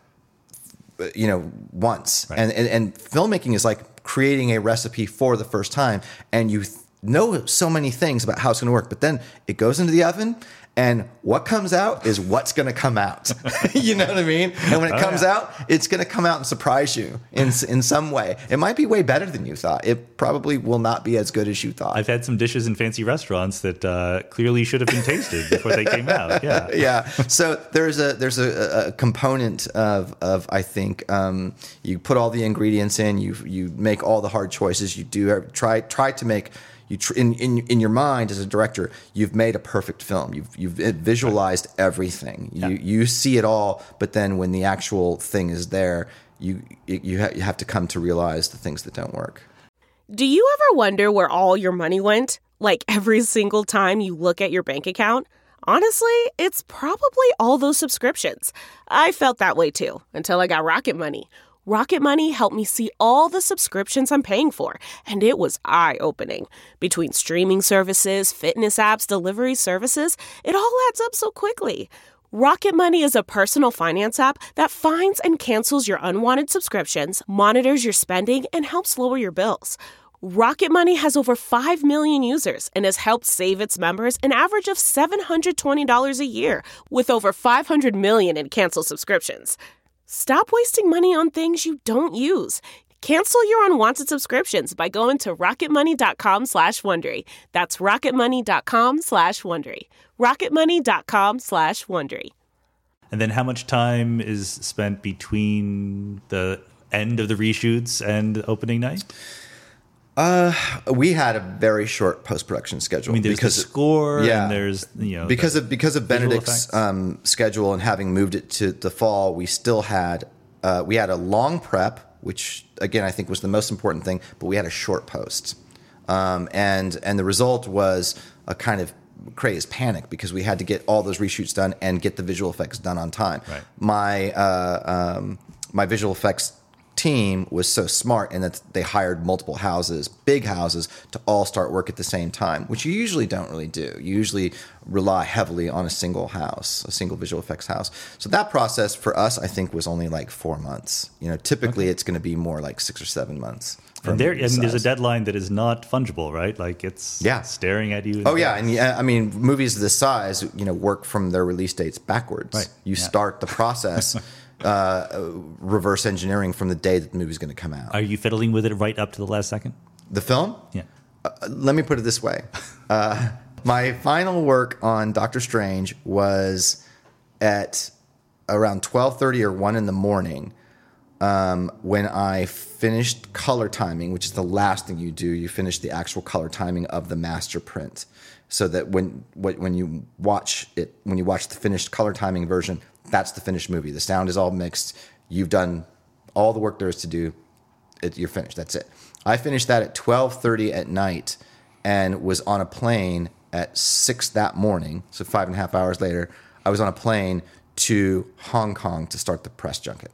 [SPEAKER 2] you know, once.
[SPEAKER 1] Right.
[SPEAKER 2] And, and and filmmaking is like creating a recipe for the first time, and you th- know so many things about how it's going to work, but then it goes into the oven. And what comes out is what's going to come out. You know what I mean? And when it
[SPEAKER 1] Oh,
[SPEAKER 2] comes
[SPEAKER 1] yeah.
[SPEAKER 2] out, it's going to come out and surprise you in in some way. It might be way better than you thought. It probably will not be as good as you thought.
[SPEAKER 1] I've had some dishes in fancy restaurants that uh, clearly should have been tasted before they came out. Yeah.
[SPEAKER 2] Yeah. So there's a there's a, a component of of I think um, you put all the ingredients in. You you make all the hard choices. You do try try to make. You tr- in, in in your mind as a director, you've made a perfect film. You've you've visualized everything. You
[SPEAKER 1] Yeah.
[SPEAKER 2] you see it all, but then when the actual thing is there, you you ha- you have to come to realize the things that don't work.
[SPEAKER 3] Do you ever wonder where all your money went? Like every single time you look at your bank account? Honestly, it's probably all those subscriptions. I felt that way too, until I got Rocket Money. Rocket Money helped me see all the subscriptions I'm paying for, and it was eye-opening. Between streaming services, fitness apps, delivery services, it all adds up so quickly. Rocket Money is a personal finance app that finds and cancels your unwanted subscriptions, monitors your spending, and helps lower your bills. Rocket Money has over five million users and has helped save its members an average of seven hundred twenty dollars a year, with over five hundred million in canceled subscriptions. Stop wasting money on things you don't use. Cancel your unwanted subscriptions by going to rocketmoney.com slash Wondery. That's rocketmoney.com slash Wondery. rocketmoney.com slash Wondery.
[SPEAKER 1] And then how much time is spent between the end of the reshoots and opening night?
[SPEAKER 2] Uh, we had a very short post-production schedule.
[SPEAKER 1] I mean, there's
[SPEAKER 2] because
[SPEAKER 1] the score,
[SPEAKER 2] yeah,
[SPEAKER 1] and there's, you know,
[SPEAKER 2] because of because of Benedict's
[SPEAKER 1] effects.
[SPEAKER 2] um, schedule and having moved it to the fall, we still had uh, we had a long prep, which again I think was the most important thing, but we had a short post, um, and and the result was a kind of crazed panic because we had to get all those reshoots done and get the visual effects done on time.
[SPEAKER 1] Right.
[SPEAKER 2] My uh, um, my visual effects team was so smart in that they hired multiple houses, big houses, to all start work at the same time, which you usually don't really do. You usually rely heavily on a single house, a single visual effects house. So that process for us, I think, was only like four months. You know, typically okay. it's going to be more like six or seven months.
[SPEAKER 1] And there, I mean, there's a deadline that is not fungible, right? Like it's
[SPEAKER 2] yeah.
[SPEAKER 1] staring at you.
[SPEAKER 2] Oh yeah, and yeah, I mean, movies of this size, you know, work from their release dates backwards.
[SPEAKER 1] Right.
[SPEAKER 2] You
[SPEAKER 1] yeah.
[SPEAKER 2] start the process. Uh, reverse engineering from the day that the movie's going to come out.
[SPEAKER 1] Are you fiddling with it right up to the last second?
[SPEAKER 2] The film?
[SPEAKER 1] Yeah.
[SPEAKER 2] Uh, let me put it this way. Uh, my final work on Doctor Strange was at around twelve thirty or one in the morning um, when I finished color timing, which is the last thing you do. You finish the actual color timing of the master print so that when when you watch it, when you watch the finished color timing version, that's the finished movie. The sound is all mixed. You've done all the work there is to do. It, you're finished. That's it. I finished that at twelve thirty at night and was on a plane at six that morning. So five and a half hours later, I was on a plane to Hong Kong to start the press junket.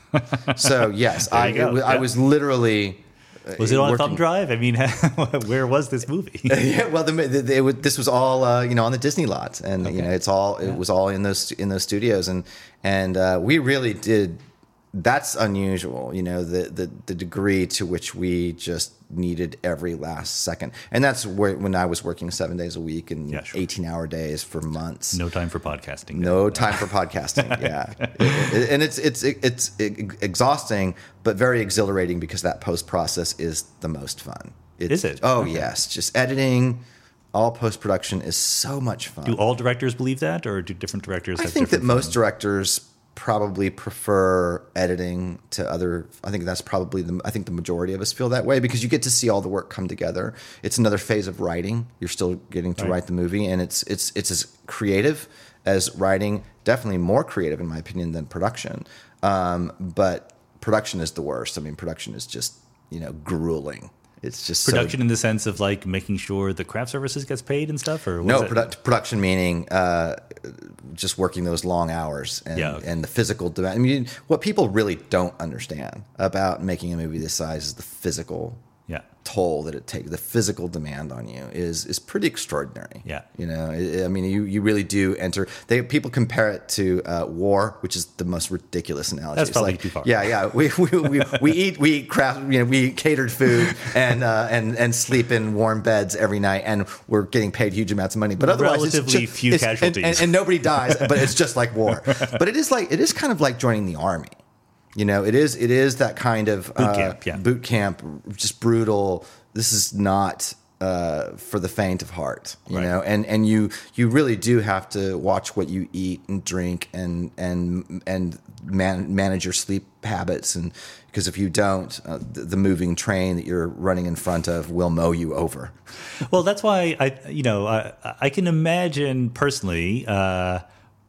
[SPEAKER 2] So yes, I, it, yeah. I was literally.
[SPEAKER 1] Was it on working. a thumb drive? I mean, where was this movie?
[SPEAKER 2] yeah, well, the, the, the, it, this was all uh, you know on the Disney lot, and okay. you know it's all it yeah. was all in those in those studios, and and uh, we really did. That's unusual, you know, the, the the degree to which we just needed every last second, and that's where when I was working seven days a week and yeah, sure. eighteen hour days for months.
[SPEAKER 1] No time for podcasting.
[SPEAKER 2] No time for podcasting. Yeah, it, it, and it's it's it's exhausting, but very exhilarating because that post process is the most fun. It's,
[SPEAKER 1] is it?
[SPEAKER 2] Oh
[SPEAKER 1] okay.
[SPEAKER 2] yes, just editing. All post production is so much fun.
[SPEAKER 1] Do all directors believe that, or do different directors?
[SPEAKER 2] I
[SPEAKER 1] have
[SPEAKER 2] think that
[SPEAKER 1] fun?
[SPEAKER 2] most directors probably prefer editing to other. I think that's probably the. I think the majority of us feel that way because you get to see all the work come together. It's another phase of writing. You're still getting to
[SPEAKER 1] right.
[SPEAKER 2] write the movie, and it's it's it's as creative as writing. Definitely more creative, in my opinion, than production. Um, but production is the worst. I mean, production is just you know grueling. It's just
[SPEAKER 1] production
[SPEAKER 2] so,
[SPEAKER 1] in the sense of like making sure the craft services gets paid and stuff, or
[SPEAKER 2] no produ- production meaning uh, just working those long hours and,
[SPEAKER 1] yeah, okay.
[SPEAKER 2] and the physical demand. I mean, what people really don't understand about making a movie this size is the physical
[SPEAKER 1] yeah.
[SPEAKER 2] toll that it takes. The physical demand on you is is pretty extraordinary.
[SPEAKER 1] Yeah,
[SPEAKER 2] you know, I mean, you, you really do enter. They people compare it to uh, war, which is the most ridiculous analogy.
[SPEAKER 1] That's
[SPEAKER 2] it's
[SPEAKER 1] probably
[SPEAKER 2] like,
[SPEAKER 1] too far.
[SPEAKER 2] Yeah, yeah. We we, we, we eat we eat craft. You know, we eat catered food and uh, and and sleep in warm beds every night, and we're getting paid huge amounts of money. But otherwise,
[SPEAKER 1] relatively
[SPEAKER 2] it's just,
[SPEAKER 1] few
[SPEAKER 2] it's,
[SPEAKER 1] casualties,
[SPEAKER 2] and, and, and nobody dies. But it's just like war. But it is like it is kind of like joining the army. You know, it is it is that kind of
[SPEAKER 1] boot
[SPEAKER 2] uh,
[SPEAKER 1] camp, yeah.
[SPEAKER 2] boot camp, just brutal. This is not uh, for the faint of heart, you
[SPEAKER 1] right.
[SPEAKER 2] know. And and you you really do have to watch what you eat and drink and and and man, manage your sleep habits, and because if you don't, uh, the, the moving train that you're running in front of will mow you over.
[SPEAKER 1] Well, that's why I you know I I can imagine personally. Uh,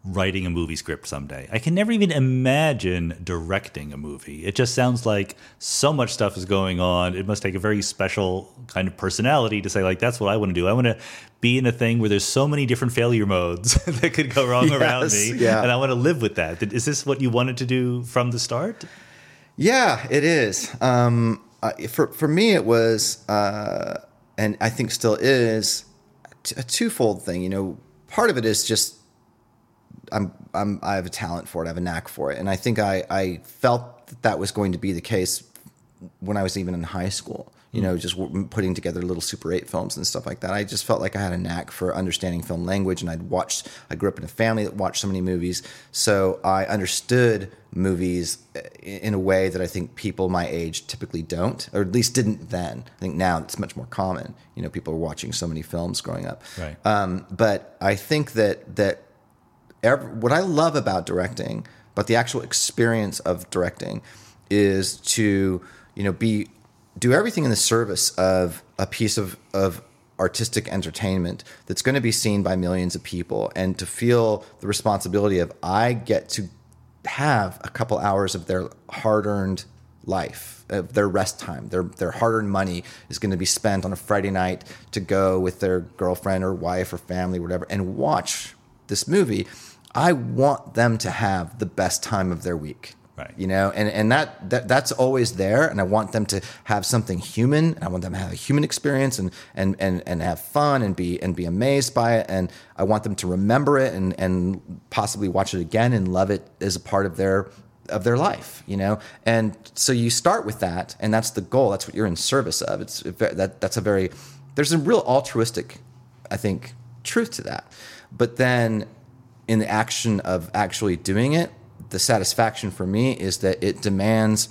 [SPEAKER 1] writing a movie script someday. I can never even imagine directing a movie. It just sounds like so much stuff is going on. It must take a very special kind of personality to say, like, that's what I want to do. I want to be in a thing where there's so many different failure modes that could go wrong yes, around me. Yeah. And I want to live with that. Is this what you wanted to do from the start?
[SPEAKER 2] Yeah, it is. Um, uh, for, for me, it was, uh, and I think still is, a twofold thing. You know, part of it is just, I'm, I'm, I have a talent for it. I have a knack for it. And I think I, I felt that that was going to be the case when I was even in high school, you know, just putting together little Super eight films and stuff like that. I just felt like I had a knack for understanding film language, and I'd watched, I grew up in a family that watched so many movies. So I understood movies in a way that I think people my age typically don't, or at least didn't then. I think now it's much more common. You know, people are watching so many films growing up.
[SPEAKER 1] Right.
[SPEAKER 2] Um, but I think that, that, Every, what I love about directing, but the actual experience of directing, is to, you know, be do everything in the service of a piece of, of artistic entertainment that's going to be seen by millions of people, and to feel the responsibility of, I get to have a couple hours of their hard-earned life, of their rest time. Their their hard-earned money is going to be spent on a Friday night to go with their girlfriend or wife or family, or whatever, and watch this movie. I want them to have the best time of their week,
[SPEAKER 1] right?
[SPEAKER 2] You know, and and that, that that's always there. And I want them to have something human. I want them to have a human experience, and and and and have fun, and be and be amazed by it. And I want them to remember it, and and possibly watch it again and love it as a part of their of their life, you know. And so you start with that, and that's the goal. That's what you're in service of. It's that that's a very there's a real altruistic, I think, truth to that. But then, in the action of actually doing it, the satisfaction for me is that it demands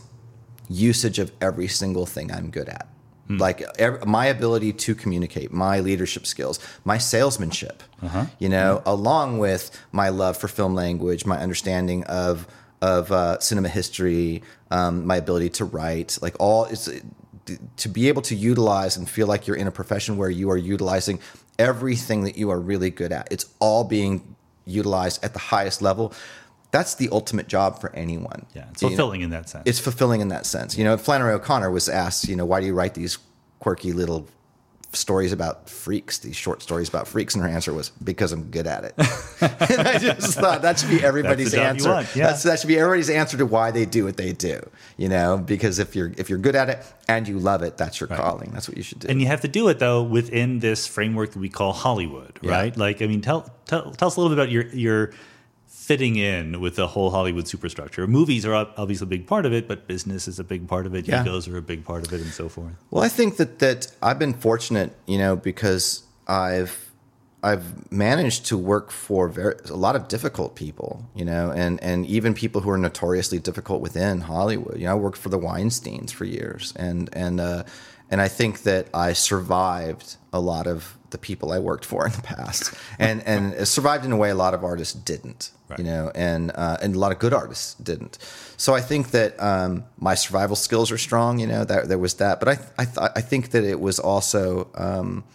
[SPEAKER 2] usage of every single thing I'm good at. Hmm. Like every, my ability to communicate, my leadership skills, my salesmanship, uh-huh. you know, mm-hmm. along with my love for film language, my understanding of of uh, cinema history, um, my ability to write, like all it's to be able to utilize and feel like you're in a profession where you are utilizing everything that you are really good at. It's all being utilized at the highest level. That's the ultimate job for anyone.
[SPEAKER 1] Yeah, it's fulfilling you know, in that sense.
[SPEAKER 2] It's fulfilling in that sense. You know, Flannery O'Connor was asked, you know, why do you write these quirky little stories about freaks, these short stories about freaks? And her answer was, because I'm good at it. And I just thought that should be everybody's answer. Yeah. That's, that should be everybody's answer to why they do what they do. You know, because if you're if you're good at it and you love it, that's your right. calling. That's what you should do.
[SPEAKER 1] And you have to do it though within this framework that we call Hollywood, right? Yeah. Like, I mean, tell, tell tell us a little bit about your your fitting in with the whole Hollywood superstructure. Movies are obviously a big part of it, but business is a big part of it. Yeah. Egos are a big part of it, and so forth.
[SPEAKER 2] Well, I think that that I've been fortunate, you know, because I've I've managed to work for very, a lot of difficult people, you know, and, and even people who are notoriously difficult within Hollywood. You know, I worked for the Weinsteins for years, and and uh, and I think that I survived a lot of the people I worked for in the past, and and survived in a way a lot of artists didn't, right. you know, and uh, and a lot of good artists didn't. So I think that um, my survival skills are strong, you know, that there was that, but I I th- I think that it was also um,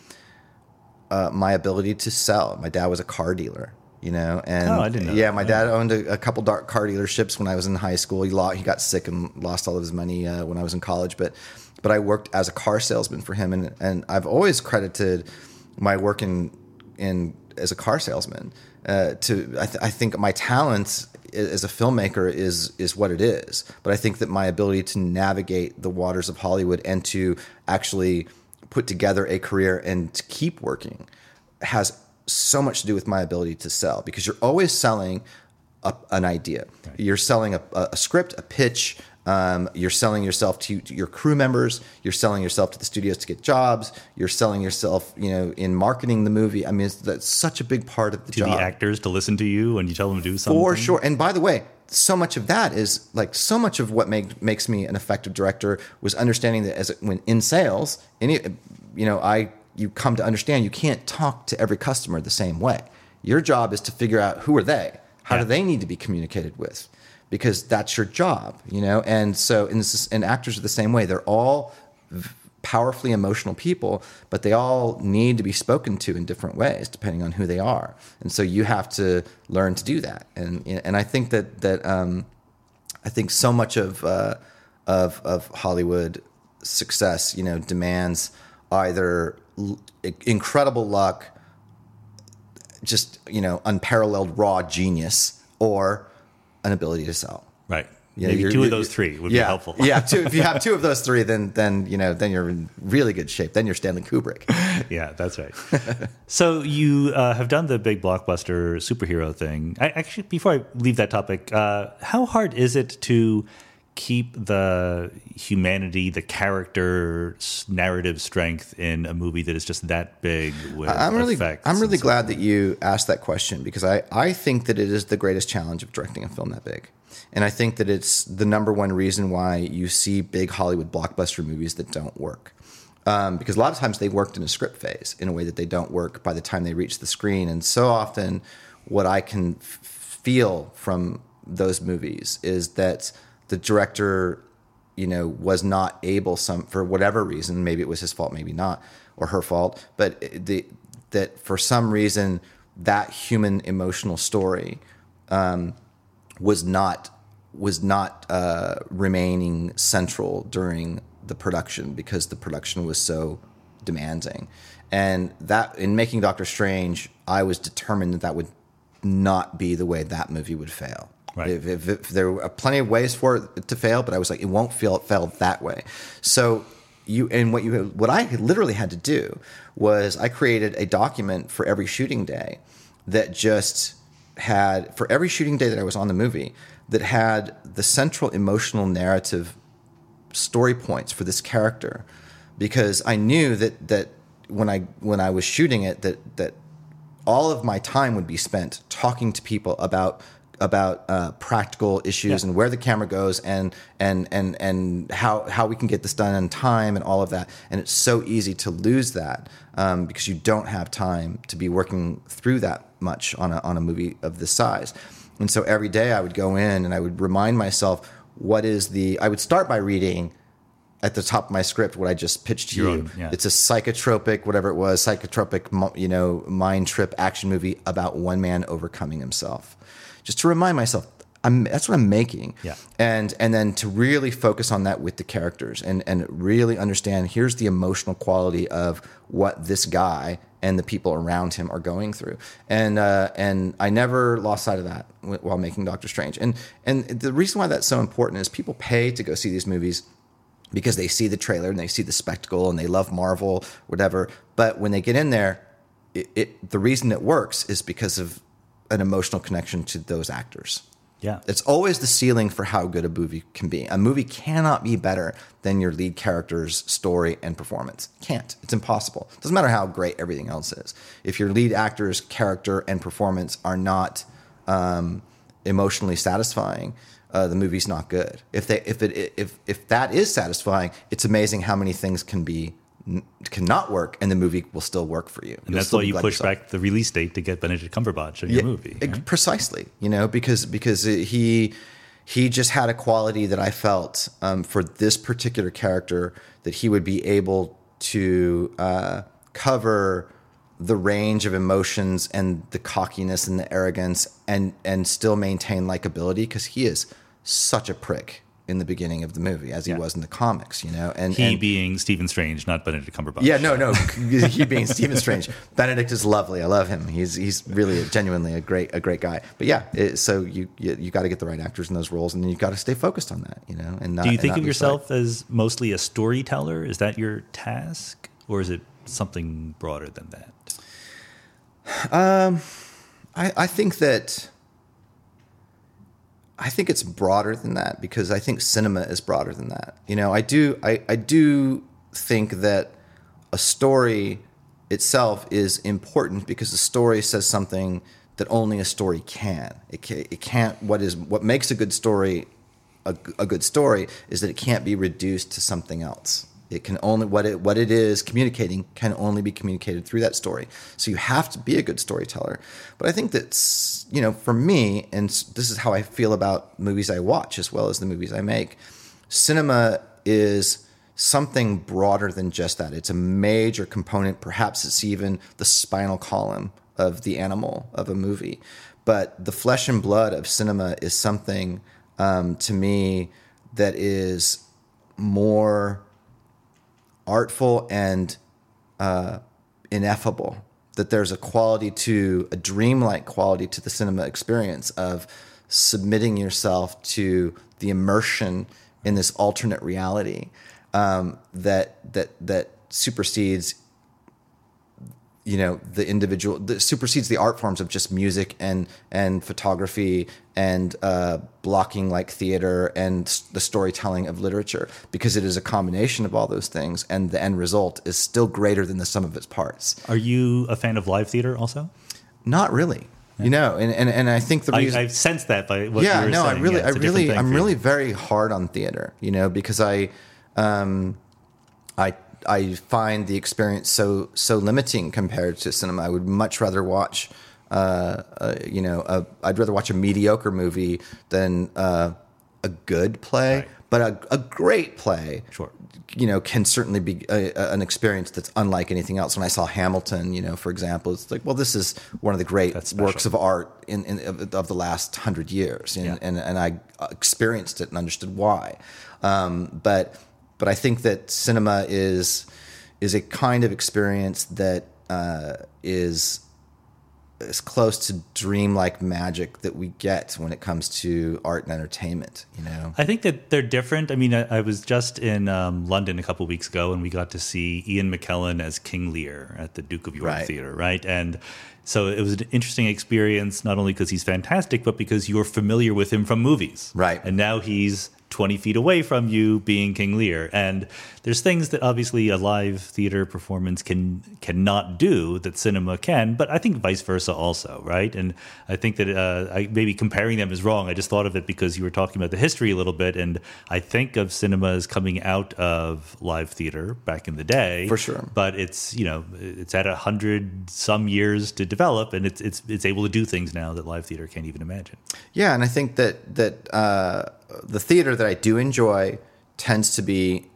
[SPEAKER 2] uh, my ability to sell. My dad was a car dealer, you know, and
[SPEAKER 1] oh, I didn't know
[SPEAKER 2] yeah,
[SPEAKER 1] that.
[SPEAKER 2] my dad owned a, a couple dark car dealerships when I was in high school. He lost, he got sick and lost all of his money uh, when I was in college, but but I worked as a car salesman for him, and and I've always credited my work in in as a car salesman uh, to I, th- I think my talent as a filmmaker is is what it is, but I think that my ability to navigate the waters of Hollywood and to actually put together a career and to keep working has so much to do with my ability to sell, because you're always selling a, an idea. Right. You're selling a, a script, a pitch. Um, you're selling yourself to, to your crew members. You're selling yourself to the studios to get jobs. You're selling yourself, you know, in marketing the movie. I mean, it's, that's such a big part of the
[SPEAKER 1] to
[SPEAKER 2] job.
[SPEAKER 1] To the actors to listen to you when you tell them to do something.
[SPEAKER 2] For sure. And by the way, so much of that is like so much of what make, makes me an effective director was understanding that as a, when in sales, any, you know, I you come to understand you can't talk to every customer the same way. Your job is to figure out who are they, how yeah. do they need to be communicated with. Because that's your job, you know? And so, and, this is, and actors are the same way. They're all v- powerfully emotional people, but they all need to be spoken to in different ways depending on who they are. And so you have to learn to do that. And and I think that that um, I think so much of uh, of of Hollywood success, you know, demands either l- incredible luck, just, you know, unparalleled raw genius, or an ability to sell.
[SPEAKER 1] Right.
[SPEAKER 2] Yeah,
[SPEAKER 1] Maybe
[SPEAKER 2] you're-
[SPEAKER 1] two of
[SPEAKER 2] you're-
[SPEAKER 1] those three would
[SPEAKER 2] yeah,
[SPEAKER 1] be helpful.
[SPEAKER 2] yeah, two, if you have two of those three, then then you know then you're in really good shape. Then you're Stanley Kubrick.
[SPEAKER 1] Yeah, that's right. So you uh, have done the big blockbuster superhero thing. I, actually, before I leave that topic, uh, how hard is it to keep the humanity, the character s- narrative strength in a movie that is just that big with
[SPEAKER 2] I'm really
[SPEAKER 1] effects?
[SPEAKER 2] I'm really
[SPEAKER 1] and so
[SPEAKER 2] glad that you asked that question, because I, I think that it is the greatest challenge of directing a film that big. And I think that it's the number one reason why you see big Hollywood blockbuster movies that don't work. Um, because a lot of times they worked in a script phase in a way that they don't work by the time they reach the screen. And so often what I can f- feel from those movies is that the director, you know, was not able, some for whatever reason, maybe it was his fault, maybe not, or her fault, but the, that for some reason that human emotional story um, was not was not uh, remaining central during the production, because the production was so demanding. And that, in making Doctor Strange, I was determined that that would not be the way that movie would fail.
[SPEAKER 1] Right.
[SPEAKER 2] If, if, if there were plenty of ways for it to fail, but I was like, it won't fail, fail that way. So you, and what you, what I literally had to do was I created a document for every shooting day that just had, for every shooting day that I was on the movie, that had the central emotional narrative story points for this character, because I knew that that when I when I was shooting it, that that all of my time would be spent talking to people about about uh, practical issues
[SPEAKER 1] Yeah.
[SPEAKER 2] and where the camera goes, and and and and how how we can get this done in time and all of that. And it's so easy to lose that um, because you don't have time to be working through that much on a on a movie of this size. And so every day I would go in and I would remind myself, what is the, I would start by reading at the top of my script what I just pitched to
[SPEAKER 1] Your
[SPEAKER 2] you.
[SPEAKER 1] own, yeah.
[SPEAKER 2] It's a psychotropic, whatever it was, psychotropic, mo- you know, mind trip action movie about one man overcoming himself. Just to remind myself, I'm, that's what I'm making.
[SPEAKER 1] Yeah.
[SPEAKER 2] And and then to really focus on that with the characters, and, and really understand, here's the emotional quality of what this guy and the people around him are going through. And uh, and I never lost sight of that w- while making Doctor Strange. And and the reason why that's so important is people pay to go see these movies because they see the trailer and they see the spectacle and they love Marvel, whatever. But when they get in there, it, it the reason it works is because of an emotional connection to those actors.
[SPEAKER 1] Yeah.
[SPEAKER 2] It's always the ceiling for how good a movie can be. A movie cannot be better than your lead character's story and performance. Can't. It's impossible. Doesn't matter how great everything else is. If your lead actor's character and performance are not um, emotionally satisfying, uh, the movie's not good. If they, if it, if if that is satisfying, it's amazing how many things can be cannot work, and the movie will still work for you.
[SPEAKER 1] And that's why you push back the release date to get Benedict Cumberbatch in your movie.
[SPEAKER 2] Ex-
[SPEAKER 1] Right?
[SPEAKER 2] Precisely, you know, because because he he just had a quality that I felt um, for this particular character, that he would be able to uh, cover the range of emotions and the cockiness and the arrogance, and and still maintain likability, because he is such a prick in the beginning of the movie, as he
[SPEAKER 1] Yeah.
[SPEAKER 2] was in the comics, you know. And
[SPEAKER 1] He
[SPEAKER 2] and,
[SPEAKER 1] being Stephen Strange, not Benedict Cumberbatch.
[SPEAKER 2] yeah, no, no. He being Stephen Strange. Benedict is lovely. I love him. He's he's really genuinely a great a great guy. But yeah, it, so you you, you got to get the right actors in those roles, and then you got to stay focused on that, you know. And not,
[SPEAKER 1] Do you
[SPEAKER 2] and
[SPEAKER 1] think
[SPEAKER 2] not
[SPEAKER 1] of
[SPEAKER 2] lose sight.
[SPEAKER 1] yourself as mostly a storyteller? Is that your task, or is it something broader than that?
[SPEAKER 2] I, I think that I think it's broader than that, because I think cinema is broader than that. You know, I do I, I do think that a story itself is important, because the story says something that only a story can. It can, it can't. What is what makes a good story a, a good story is that it can't be reduced to something else. It can only what it what it is communicating can only be communicated through that story. So you have to be a good storyteller. But I think that's, you know, for me, and this is how I feel about movies I watch as well as the movies I make. Cinema is something broader than just that. It's a major component. Perhaps it's even the spinal column of the animal of a movie. But the flesh and blood of cinema is something, um, to me, that is more artful and uh, ineffable. That there's a quality to, a dreamlike quality to the cinema experience of submitting yourself to the immersion in this alternate reality um, that that that supersedes, you know, the individual, that supersedes the art forms of just music and and photography and uh, blocking like theater and the storytelling of literature, because it is a combination of all those things, and the end result is still greater than the sum of its parts.
[SPEAKER 1] Are you a fan of live theater also?
[SPEAKER 2] Not really. Yeah. You know, and, and, and I think the reason
[SPEAKER 1] I, I've sensed that by what
[SPEAKER 2] yeah,
[SPEAKER 1] you were
[SPEAKER 2] no,
[SPEAKER 1] saying.
[SPEAKER 2] I really,
[SPEAKER 1] yeah,
[SPEAKER 2] I really, I'm really very hard on theater, you know, because I, um, I, I find the experience so so limiting compared to cinema. I would much rather watch, uh, uh, you know, a, I'd rather watch a mediocre movie than uh, a good play.
[SPEAKER 1] Right.
[SPEAKER 2] But a, a great play,
[SPEAKER 1] sure,
[SPEAKER 2] you know, can certainly be a, a, an experience that's unlike anything else. When I saw Hamilton, you know, for example, it's like, well, this is one of the great works of art in, in of, of the last hundred years, and,
[SPEAKER 1] yeah.
[SPEAKER 2] and and I experienced it and understood why. Um, but but I think that cinema is is a kind of experience that uh, is as close to dreamlike magic that we get when it comes to art and entertainment, you know?
[SPEAKER 1] I think that they're different. I mean, I, I was just in um, London a couple of weeks ago, and we got to see Ian McKellen as King Lear at the Duke of York
[SPEAKER 2] right.
[SPEAKER 1] Theatre, right? And so it was an interesting experience, not only because he's fantastic, but because you're familiar with him from movies.
[SPEAKER 2] Right.
[SPEAKER 1] And now he's twenty feet away from you being King Lear. And there's things that obviously a live theater performance can cannot do that cinema can, but I think vice versa also, right? And I think that uh, I, maybe comparing them is wrong. I just thought of it because you were talking about the history a little bit, and I think of cinema as coming out of live theater back in the day.
[SPEAKER 2] For sure.
[SPEAKER 1] But it's, you know, it's had a hundred some years to develop, and it's it's it's able to do things now that live theater can't even imagine.
[SPEAKER 2] Yeah, and I think that that uh, the theater that I do enjoy tends to be,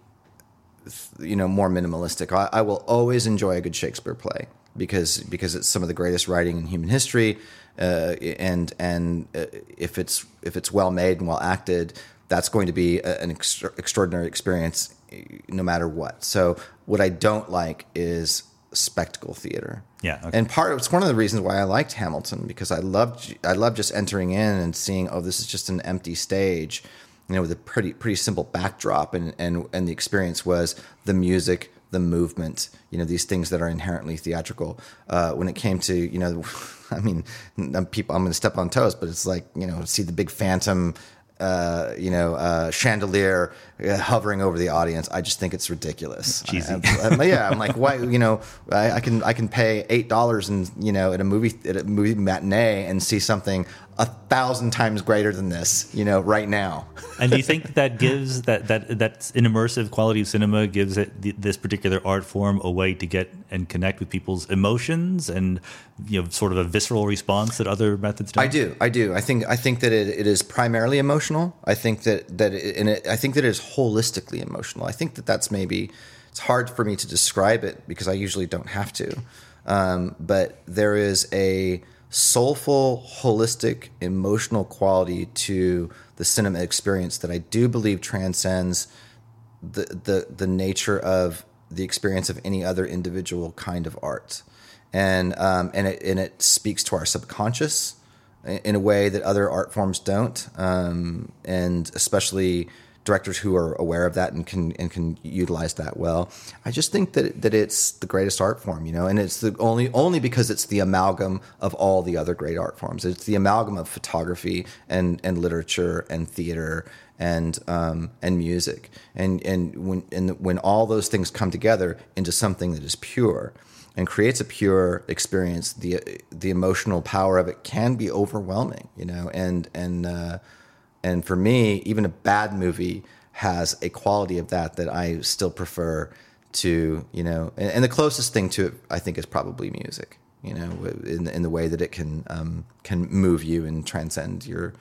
[SPEAKER 2] you know, more minimalistic. I, I will always enjoy a good Shakespeare play because because it's some of the greatest writing in human history, uh, and and uh, if it's if it's well made and well acted, that's going to be a, an extra, extraordinary experience, no matter what. So what I don't like is spectacle theater.
[SPEAKER 1] Yeah, okay.
[SPEAKER 2] And part of it's one of the reasons why I liked Hamilton, because I loved I loved just entering in and seeing, oh, this is just an empty stage, you know, with a pretty pretty simple backdrop, and and and the experience was the music, the movement, you know, these things that are inherently theatrical. Uh, when it came to, you know, I mean, people, I'm going to step on toes, but it's like, you know, see the big phantom, uh, you know, uh, chandelier uh, hovering over the audience. I just think it's ridiculous.
[SPEAKER 1] Cheesy.
[SPEAKER 2] I, I, yeah, I'm like, why? You know, I, I can I can pay eight dollars and you know at a movie at a movie matinee and see something a thousand times greater than this, you know, right now.
[SPEAKER 1] And do you think that, that gives that that that's an immersive quality of cinema gives it th- this particular art form a way to get and connect with people's emotions and, you know, sort of a visceral response that other methods don't?
[SPEAKER 2] I do, I do. I think I think that it, it is primarily emotional. I think that that it, and it, I think that it is holistically emotional. I think that that's maybe it's hard for me to describe it because I usually don't have to. Um, but there is a soulful, holistic, emotional quality to the cinema experience that I do believe transcends the, the the nature of the experience of any other individual kind of art, and um, and it and it speaks to our subconscious in a way that other art forms don't, um, and especially directors who are aware of that and can and can utilize that well. I just think that that it's the greatest art form, you know, and it's the only only because it's the amalgam of all the other great art forms. It's the amalgam of photography and and literature and theater and um, and music, and and when and when all those things come together into something that is pure and creates a pure experience, the the emotional power of it can be overwhelming, you know, and and. Uh, And for me, even a bad movie has a quality of that that I still prefer to, you know, and, and the closest thing to it, I think, is probably music, you know, in in the way that it can um, can move you and transcend your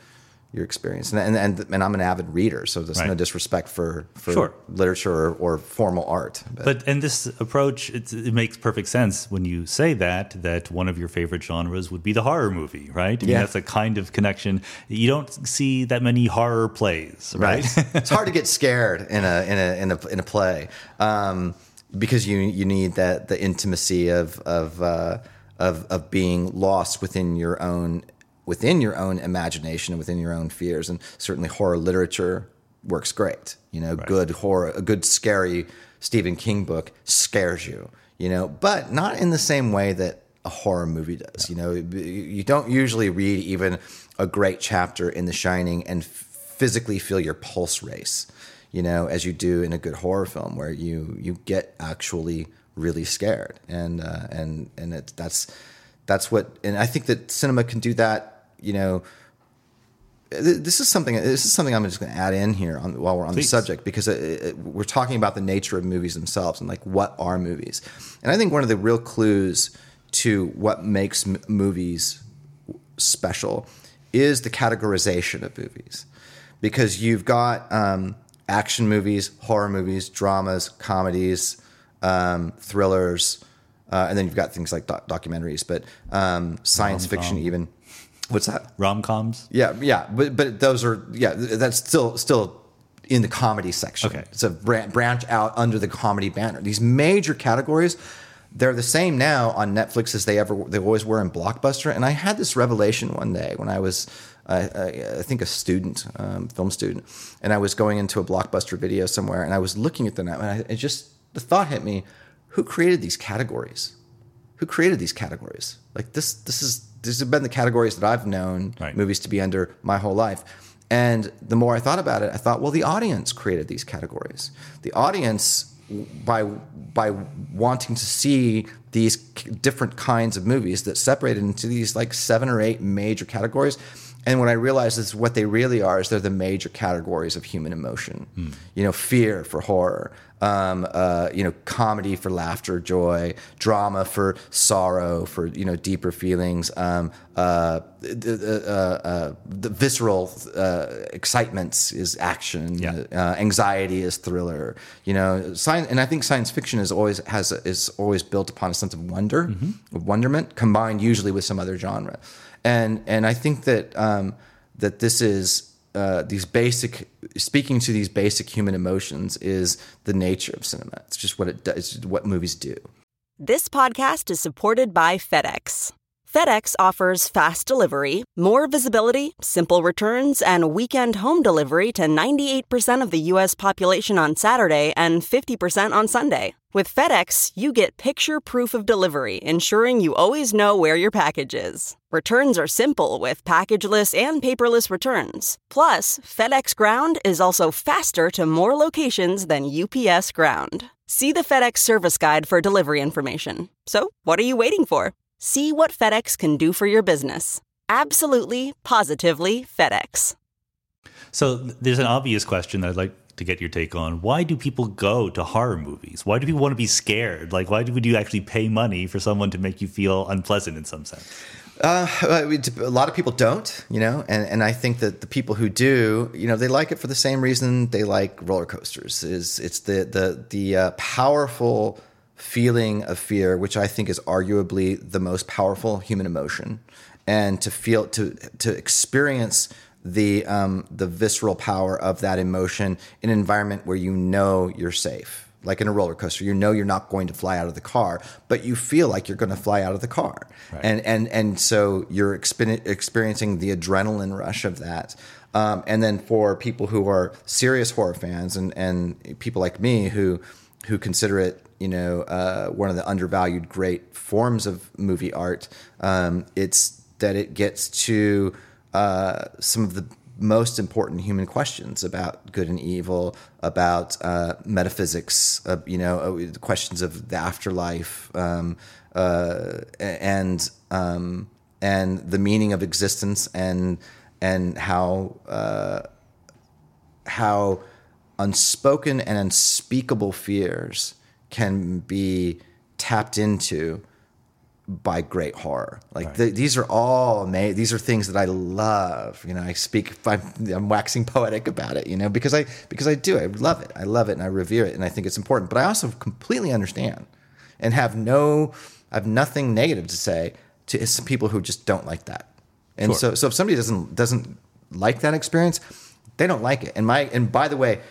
[SPEAKER 2] your experience. And and and, and I'm an avid reader, so there's
[SPEAKER 1] Right.
[SPEAKER 2] no disrespect for for
[SPEAKER 1] Sure.
[SPEAKER 2] literature or, or formal art. But,
[SPEAKER 1] But and this approach, it, it makes perfect sense when you say that, that one of your favorite genres would be the horror movie, right? I mean,
[SPEAKER 2] Yeah.
[SPEAKER 1] that's a kind of connection. You don't see that many horror plays, right?
[SPEAKER 2] right, it's hard to get scared in a in a in a in a play, um, because you you need that the intimacy of of uh, of of being lost within your own within your own imagination and within your own fears. And certainly horror literature works great. You know,
[SPEAKER 1] Right.
[SPEAKER 2] good horror, a good scary Stephen King book scares you, you know, but not in the same way that a horror movie does. You know, you don't usually read even a great chapter in The Shining and physically feel your pulse race, you know, as you do in a good horror film where you, you get actually really scared. And, uh, and, and it, that's, that's what, and I think that cinema can do that. You know, this is something. This is something I'm just going to add in here on, while we're on
[SPEAKER 1] Please.
[SPEAKER 2] the subject, because it, it, we're talking about the nature of movies themselves and like what are movies. And I think one of the real clues to what makes m- movies special is the categorization of movies, because you've got um, action movies, horror movies, dramas, comedies, um, thrillers, uh, and then you've got things like doc- documentaries, but um, science
[SPEAKER 1] Rom-com.
[SPEAKER 2] fiction even. What's that?
[SPEAKER 1] Rom-coms?
[SPEAKER 2] Yeah, yeah, but but those are yeah, that's still still in the comedy section.
[SPEAKER 1] Okay.
[SPEAKER 2] It's a bran- branch out under the comedy banner. These major categories, they're the same now on Netflix as they ever they always were in Blockbuster. And I had this revelation one day when I was uh, I, I think a student, um, film student, and I was going into a Blockbuster video somewhere, and I was looking at them, and I, it just the thought hit me: who created these categories? Who created these categories? Like this, this is these have been the categories that I've known
[SPEAKER 1] Right.
[SPEAKER 2] movies to be under my whole life. And the more I thought about it, I thought, well, the audience created these categories. The audience, by by wanting to see these different kinds of movies that separated into these like seven or eight major categories. And what I realized is what they really are is they're the major categories of human emotion. Mm. You know, fear for horror, um, uh, you know, comedy for laughter, joy, drama for sorrow, for, you know, deeper feelings, um, uh, uh, uh, uh, the visceral uh, excitements is action,
[SPEAKER 1] Yeah.
[SPEAKER 2] uh, anxiety is thriller. You know, science, and I think science fiction is always has is always built upon a sense of wonder, mm-hmm. of wonderment, combined usually with some other genre. And and I think that um, that this is uh, these basic speaking to these basic human emotions is the nature of cinema. It's just what it does. It's what movies do.
[SPEAKER 4] This podcast is supported by FedEx. FedEx offers fast delivery, more visibility, simple returns, and weekend home delivery to ninety-eight percent of the U S population on Saturday and fifty percent on Sunday. With FedEx, you get picture proof of delivery, ensuring you always know where your package is. Returns are simple with packageless and paperless returns. Plus, FedEx Ground is also faster to more locations than U P S Ground. See the FedEx service guide for delivery information. So, what are you waiting for? See what FedEx can do for your business. Absolutely, positively FedEx.
[SPEAKER 1] So there's an obvious question that I'd like to get your take on. Why do people go to horror movies? Why do people want to be scared? Like, why would you actually pay money for someone to make you feel unpleasant in some sense?
[SPEAKER 2] Uh, a lot of people don't, you know, and, and I think that the people who do, you know, they like it for the same reason they like roller coasters. Is it's the the the uh, powerful feeling of fear, which I think is arguably the most powerful human emotion, and to feel to to experience the um, the visceral power of that emotion in an environment where you know you're safe. Like in a roller coaster, you know you're not going to fly out of the car, but you feel like you're going to fly out of the car.
[SPEAKER 1] Right. And,
[SPEAKER 2] and and and so you're exper- experiencing the adrenaline rush of that. Um, and then for people who are serious horror fans and, and people like me who who consider it, you know, uh, one of the undervalued great forms of movie art, um, it's that it gets to uh, some of the most important human questions about good and evil, about uh, metaphysics, uh, you know, uh, questions of the afterlife, um, uh, and um, and the meaning of existence, and and how uh, how unspoken and unspeakable fears can be tapped into by great horror. Like right. the, these are all made. These are things that I love. You know, I speak. I'm, I'm waxing poetic about it. You know, because I because I do. I love it. I love it, and I revere it, and I think it's important. But I also completely understand, and have no, I have nothing negative to say to some people who just don't like that. And sure. so, so if somebody doesn't doesn't like that experience, they don't like it. And my and by the way,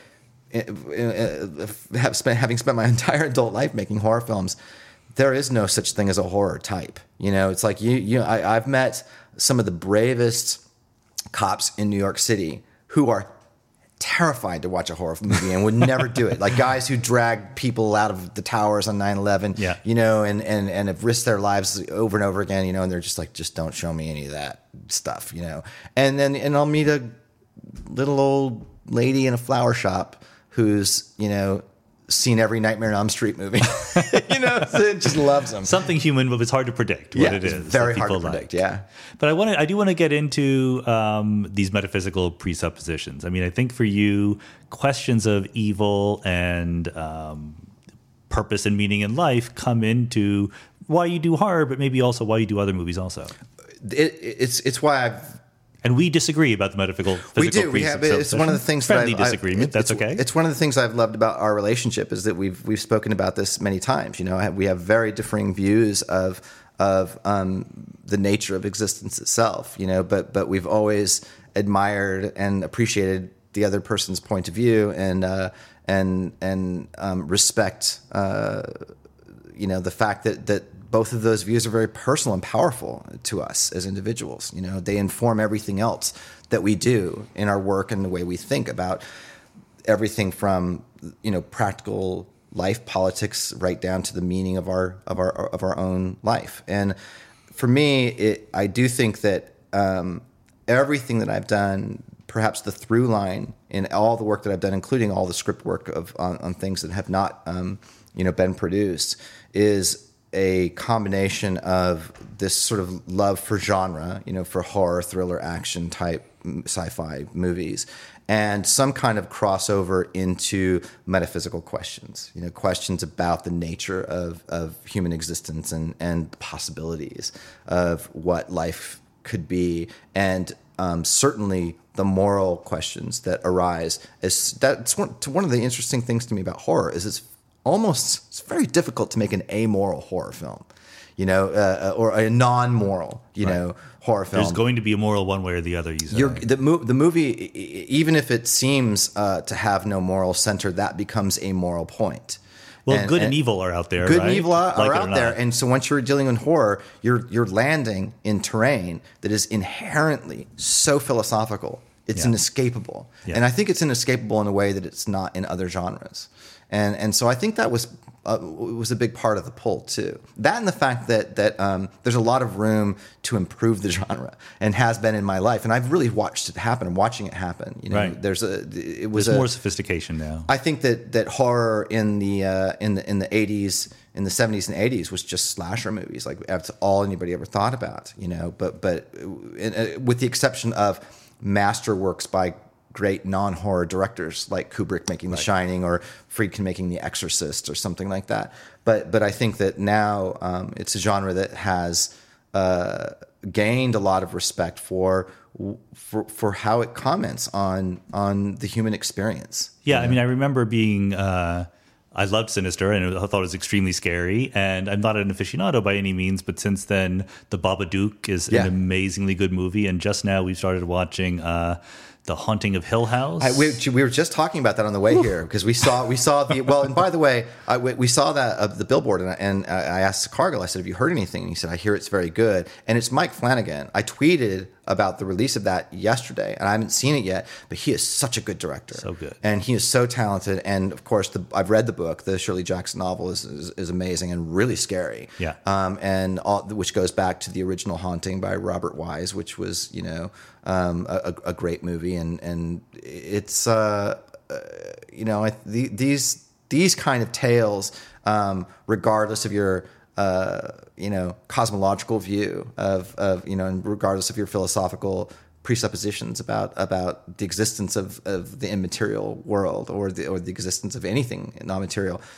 [SPEAKER 2] have spent, having spent my entire adult life making horror films, there is no such thing as a horror type. You know, it's like you, you. I, I've met some of the bravest cops in New York City who are terrified to watch a horror movie and would never do it. Like guys who drag people out of the towers on nine eleven,
[SPEAKER 1] yeah.
[SPEAKER 2] you know, and, and, and have risked their lives over and over again, you know, and they're just like, just don't show me any of that stuff, you know. And then, and I'll meet a little old lady in a flower shop who's, you know, seen every Nightmare on Elm Street movie, you know, so just loves them.
[SPEAKER 1] Something human, but it's hard to predict what
[SPEAKER 2] yeah,
[SPEAKER 1] it is.
[SPEAKER 2] It's very hard to like. predict. Yeah.
[SPEAKER 1] But I want to, I do want to get into um, these metaphysical presuppositions. I mean, I think for you, questions of evil and um, purpose and meaning in life come into why you do horror, but maybe also why you do other movies also.
[SPEAKER 2] It, it's, it's why I've,
[SPEAKER 1] And we disagree about the metaphysical physical
[SPEAKER 2] We do. We have, it's one of the things
[SPEAKER 1] friendly
[SPEAKER 2] that I've,
[SPEAKER 1] disagreement.
[SPEAKER 2] I've,
[SPEAKER 1] That's
[SPEAKER 2] it's,
[SPEAKER 1] okay.
[SPEAKER 2] It's one of the things I've loved about our relationship is that we've we've spoken about this many times. You know, we have very differing views of of um, the nature of existence itself. You know, but but we've always admired and appreciated the other person's point of view and uh, and and um, respect. Uh, you know, the fact that that. Both of those views are very personal and powerful to us as individuals. You know, they inform everything else that we do in our work and the way we think about everything from, you know, practical life politics right down to the meaning of our of our of our own life. And for me, it, I do think that um, everything that I've done, perhaps the through line in all the work that I've done, including all the script work of on, on things that have not, um, you know, been produced, is a combination of this sort of love for genre, you know, for horror, thriller, action type sci-fi movies, and some kind of crossover into metaphysical questions, you know, questions about the nature of, of human existence and, and possibilities of what life could be. And um, certainly the moral questions that arise. As that's one, one of the interesting things to me about horror is it's almost it's very difficult to make an amoral horror film, you know, uh, or a non-moral, you right. know, horror film.
[SPEAKER 1] There's going to be a moral one way or the other. You say.
[SPEAKER 2] You're, the, mo- the movie, even if it seems uh, to have no moral center, that becomes a moral point.
[SPEAKER 1] Well,
[SPEAKER 2] and,
[SPEAKER 1] good and,
[SPEAKER 2] and
[SPEAKER 1] evil are out there.
[SPEAKER 2] Good
[SPEAKER 1] right?
[SPEAKER 2] and evil are,
[SPEAKER 1] like
[SPEAKER 2] are out there, and so once you're dealing with horror, you're you're landing in terrain that is inherently so philosophical. It's
[SPEAKER 1] yeah.
[SPEAKER 2] inescapable,
[SPEAKER 1] yeah.
[SPEAKER 2] and I think it's inescapable in a way that it's not in other genres. And and so I think that was uh, was a big part of the pull too. That and the fact that that um, there's a lot of room to improve the genre, and has been in my life. And I've really watched it happen. I'm watching it happen. You know,
[SPEAKER 1] right.
[SPEAKER 2] there's a it was
[SPEAKER 1] there's
[SPEAKER 2] a,
[SPEAKER 1] more sophistication now.
[SPEAKER 2] I think that that horror in the uh, in the in the eighties, in the seventies and eighties was just slasher movies. Like that's all anybody ever thought about. You know, but but uh, with the exception of masterworks by great non-horror directors like Kubrick making The right. Shining or Friedkin making The Exorcist or something like that. But but I think that now um, it's a genre that has uh, gained a lot of respect for for for how it comments on on the human experience.
[SPEAKER 1] Yeah,
[SPEAKER 2] you know?
[SPEAKER 1] I mean, I remember being. Uh, I loved Sinister and I thought it was extremely scary. And I'm not an aficionado by any means, but since then, The Babadook is yeah. an amazingly good movie. And just now we've started watching uh, The Haunting of Hill House.
[SPEAKER 2] I, we, we were just talking about that on the way here because we saw we saw the well. And by the way, I, we, we saw that of uh, the billboard, and I, and I asked Cargill. I said, "Have you heard anything?" And he said, "I hear it's very good." And it's Mike Flanagan. I tweeted about the release of that yesterday, and I haven't seen it yet. But he is such a good director,
[SPEAKER 1] so good,
[SPEAKER 2] and he is so talented. And of course, the, I've read the book. The Shirley Jackson novel is is, is amazing and really scary.
[SPEAKER 1] Yeah,
[SPEAKER 2] um, and all, which goes back to the original Haunting by Robert Wise, which was you know um, a, a great movie, and and it's uh, uh, you know I, the, these these kind of tales, um, regardless of your uh, you know cosmological view of of you know, and regardless of your philosophical presuppositions about about the existence of, of the immaterial world or the or the existence of anything non-material,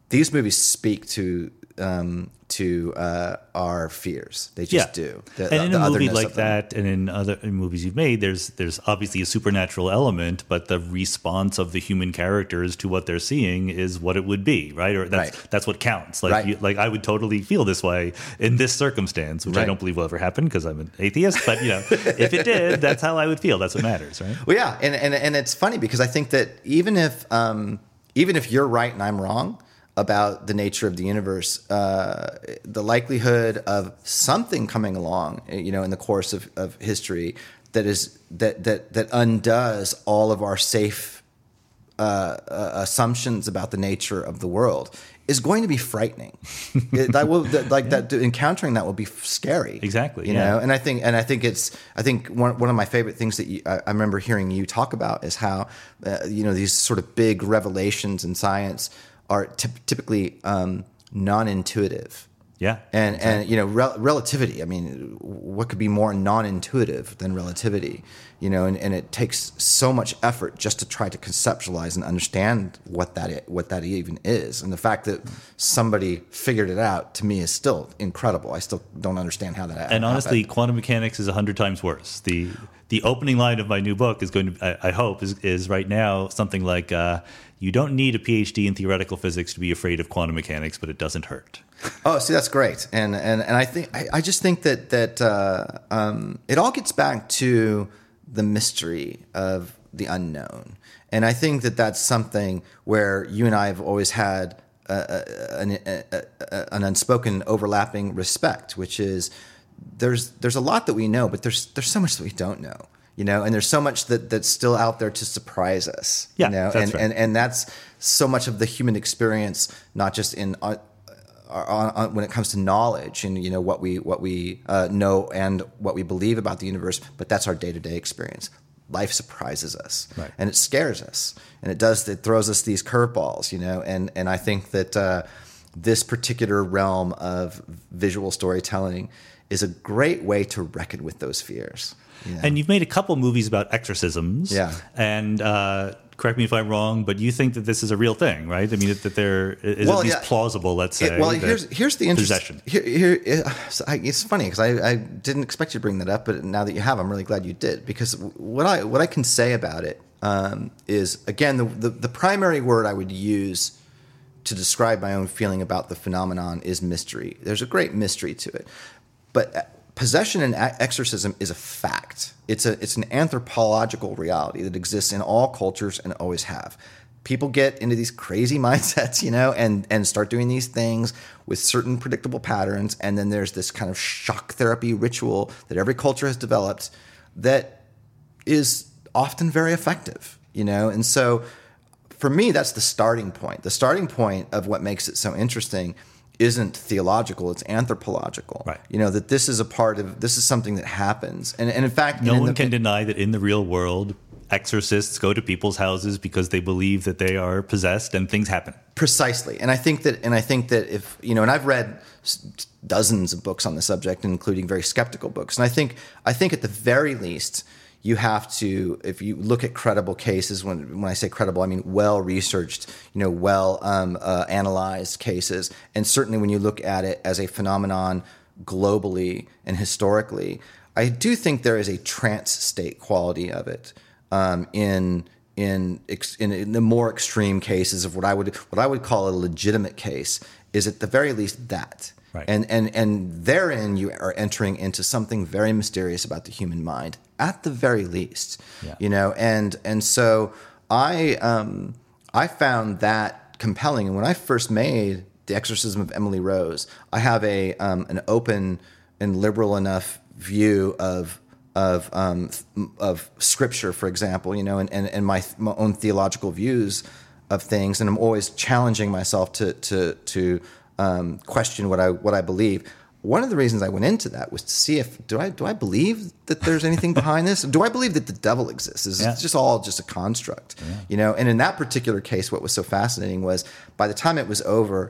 [SPEAKER 2] these movies speak to um, to uh, our fears. They just
[SPEAKER 1] Yeah.
[SPEAKER 2] do. The,
[SPEAKER 1] and in
[SPEAKER 2] the
[SPEAKER 1] a movie
[SPEAKER 2] otherness
[SPEAKER 1] like
[SPEAKER 2] of them.
[SPEAKER 1] that, and in other in movies you've made, there's there's obviously a supernatural element, but the response of the human characters to what they're seeing is what it would be, right? Or that's
[SPEAKER 2] Right.
[SPEAKER 1] that's what counts. Like
[SPEAKER 2] Right.
[SPEAKER 1] you, like I would totally feel this way in this circumstance, which I
[SPEAKER 2] Right.
[SPEAKER 1] don't believe will ever happen because I'm an atheist. But you know, if it did, that's how I would feel. That's what matters, right?
[SPEAKER 2] Well, yeah, and, and and it's funny because I think that even if um, even if you're right and I'm wrong about the nature of the universe, uh, the likelihood of something coming along, you know, in the course of, of history that is that that that undoes all of our safe uh, uh, assumptions about the nature of the world is going to be frightening. It, that will that, like that encountering that will be scary.
[SPEAKER 1] Exactly,
[SPEAKER 2] You
[SPEAKER 1] yeah.
[SPEAKER 2] know, and I think and I think it's I think one one of my favorite things that you, I, I remember hearing you talk about is how uh, you know these sort of big revelations in science are typ- typically um, non-intuitive.
[SPEAKER 1] Yeah.
[SPEAKER 2] And and you know rel- relativity. I mean, what could be more non-intuitive than relativity? You know, and, and it takes so much effort just to try to conceptualize and understand what that I- what that even is. And the fact that somebody figured it out to me is still incredible. I still don't understand how that happened.
[SPEAKER 1] And honestly, quantum mechanics is a hundred times worse. The the opening line of my new book is going to, I, I hope, is, is right now something like, uh, "You don't need a P H D in theoretical physics to be afraid of quantum mechanics, but it doesn't hurt."
[SPEAKER 2] Oh, see, that's great, and and and I think I, I just think that that uh, um, it all gets back to the mystery of the unknown, and I think that that's something where you and I have always had a, a, an, a, a, an unspoken overlapping respect, which is there's there's a lot that we know, but there's there's so much that we don't know. You know, and there's so much that, that's still out there to surprise us.
[SPEAKER 1] Yeah,
[SPEAKER 2] you know,
[SPEAKER 1] that's
[SPEAKER 2] and,
[SPEAKER 1] right.
[SPEAKER 2] and and that's so much of the human experience, not just in uh, on, on, when it comes to knowledge and you know what we what we uh, know and what we believe about the universe, but that's our day to day experience. Life surprises us,
[SPEAKER 1] Right.
[SPEAKER 2] and it scares us, and it does it throws us these curveballs. You know, and and I think that uh, this particular realm of visual storytelling is a great way to reckon with those fears. You know?
[SPEAKER 1] And you've made a couple movies about exorcisms.
[SPEAKER 2] Yeah.
[SPEAKER 1] And uh, correct me if I'm wrong, but you think that this is a real thing, right? I mean, that, that there is
[SPEAKER 2] Well,
[SPEAKER 1] at least
[SPEAKER 2] yeah.
[SPEAKER 1] plausible, let's say.
[SPEAKER 2] It- well,
[SPEAKER 1] that
[SPEAKER 2] here's here's the interest.
[SPEAKER 1] possession.
[SPEAKER 2] Here, here it- so I, it's funny because I, I didn't expect you to bring that up, but now that you have, I'm really glad you did because what I what I can say about it um, is again the, the the primary word I would use to describe my own feeling about the phenomenon is mystery. There's a great mystery to it, but possession and exorcism is a fact. It's a it's an anthropological reality that exists in all cultures and always have. People get into these crazy mindsets, you know, and and start doing these things with certain predictable patterns, and then there's this kind of shock therapy ritual that every culture has developed that is often very effective, you know. And so for me, that's the starting point. The starting point of what makes it so interesting isn't theological, it's anthropological.
[SPEAKER 1] Right.
[SPEAKER 2] You know, that this is a part of, this is something that happens. And, and in fact,
[SPEAKER 1] No
[SPEAKER 2] in
[SPEAKER 1] one
[SPEAKER 2] the,
[SPEAKER 1] can deny that in the real world, exorcists go to people's houses because they believe that they are possessed and things happen.
[SPEAKER 2] Precisely. And I think that, and I think that if, you know, and I've read s- dozens of books on the subject, including very skeptical books. And I think, I think at the very least, you have to, if you look at credible cases, when when I say credible, I mean well-researched, you know, well um, uh, analyzed cases. And certainly when you look at it as a phenomenon globally and historically, I do think there is a trance state quality of it um, in in, ex, in in the more extreme cases of what I would what I would call a legitimate case is at the very least that.
[SPEAKER 1] Right.
[SPEAKER 2] And and and therein you are entering into something very mysterious about the human mind, at the very least.
[SPEAKER 1] Yeah.
[SPEAKER 2] You know, and and so I um I found that compelling. And when I first made The Exorcism of Emily Rose, I have a um an open and liberal enough view of of um of scripture, for example, you know, and, and, and my my own theological views of things, and I'm always challenging myself to to to Um, question what I what I believe. One of the reasons I went into that was to see if do I do I believe that there's anything behind this? Do I believe that the devil exists? Is
[SPEAKER 1] Yeah.
[SPEAKER 2] it just all just a construct? Yeah. You know, and in that particular case, what was so fascinating was by the time it was over,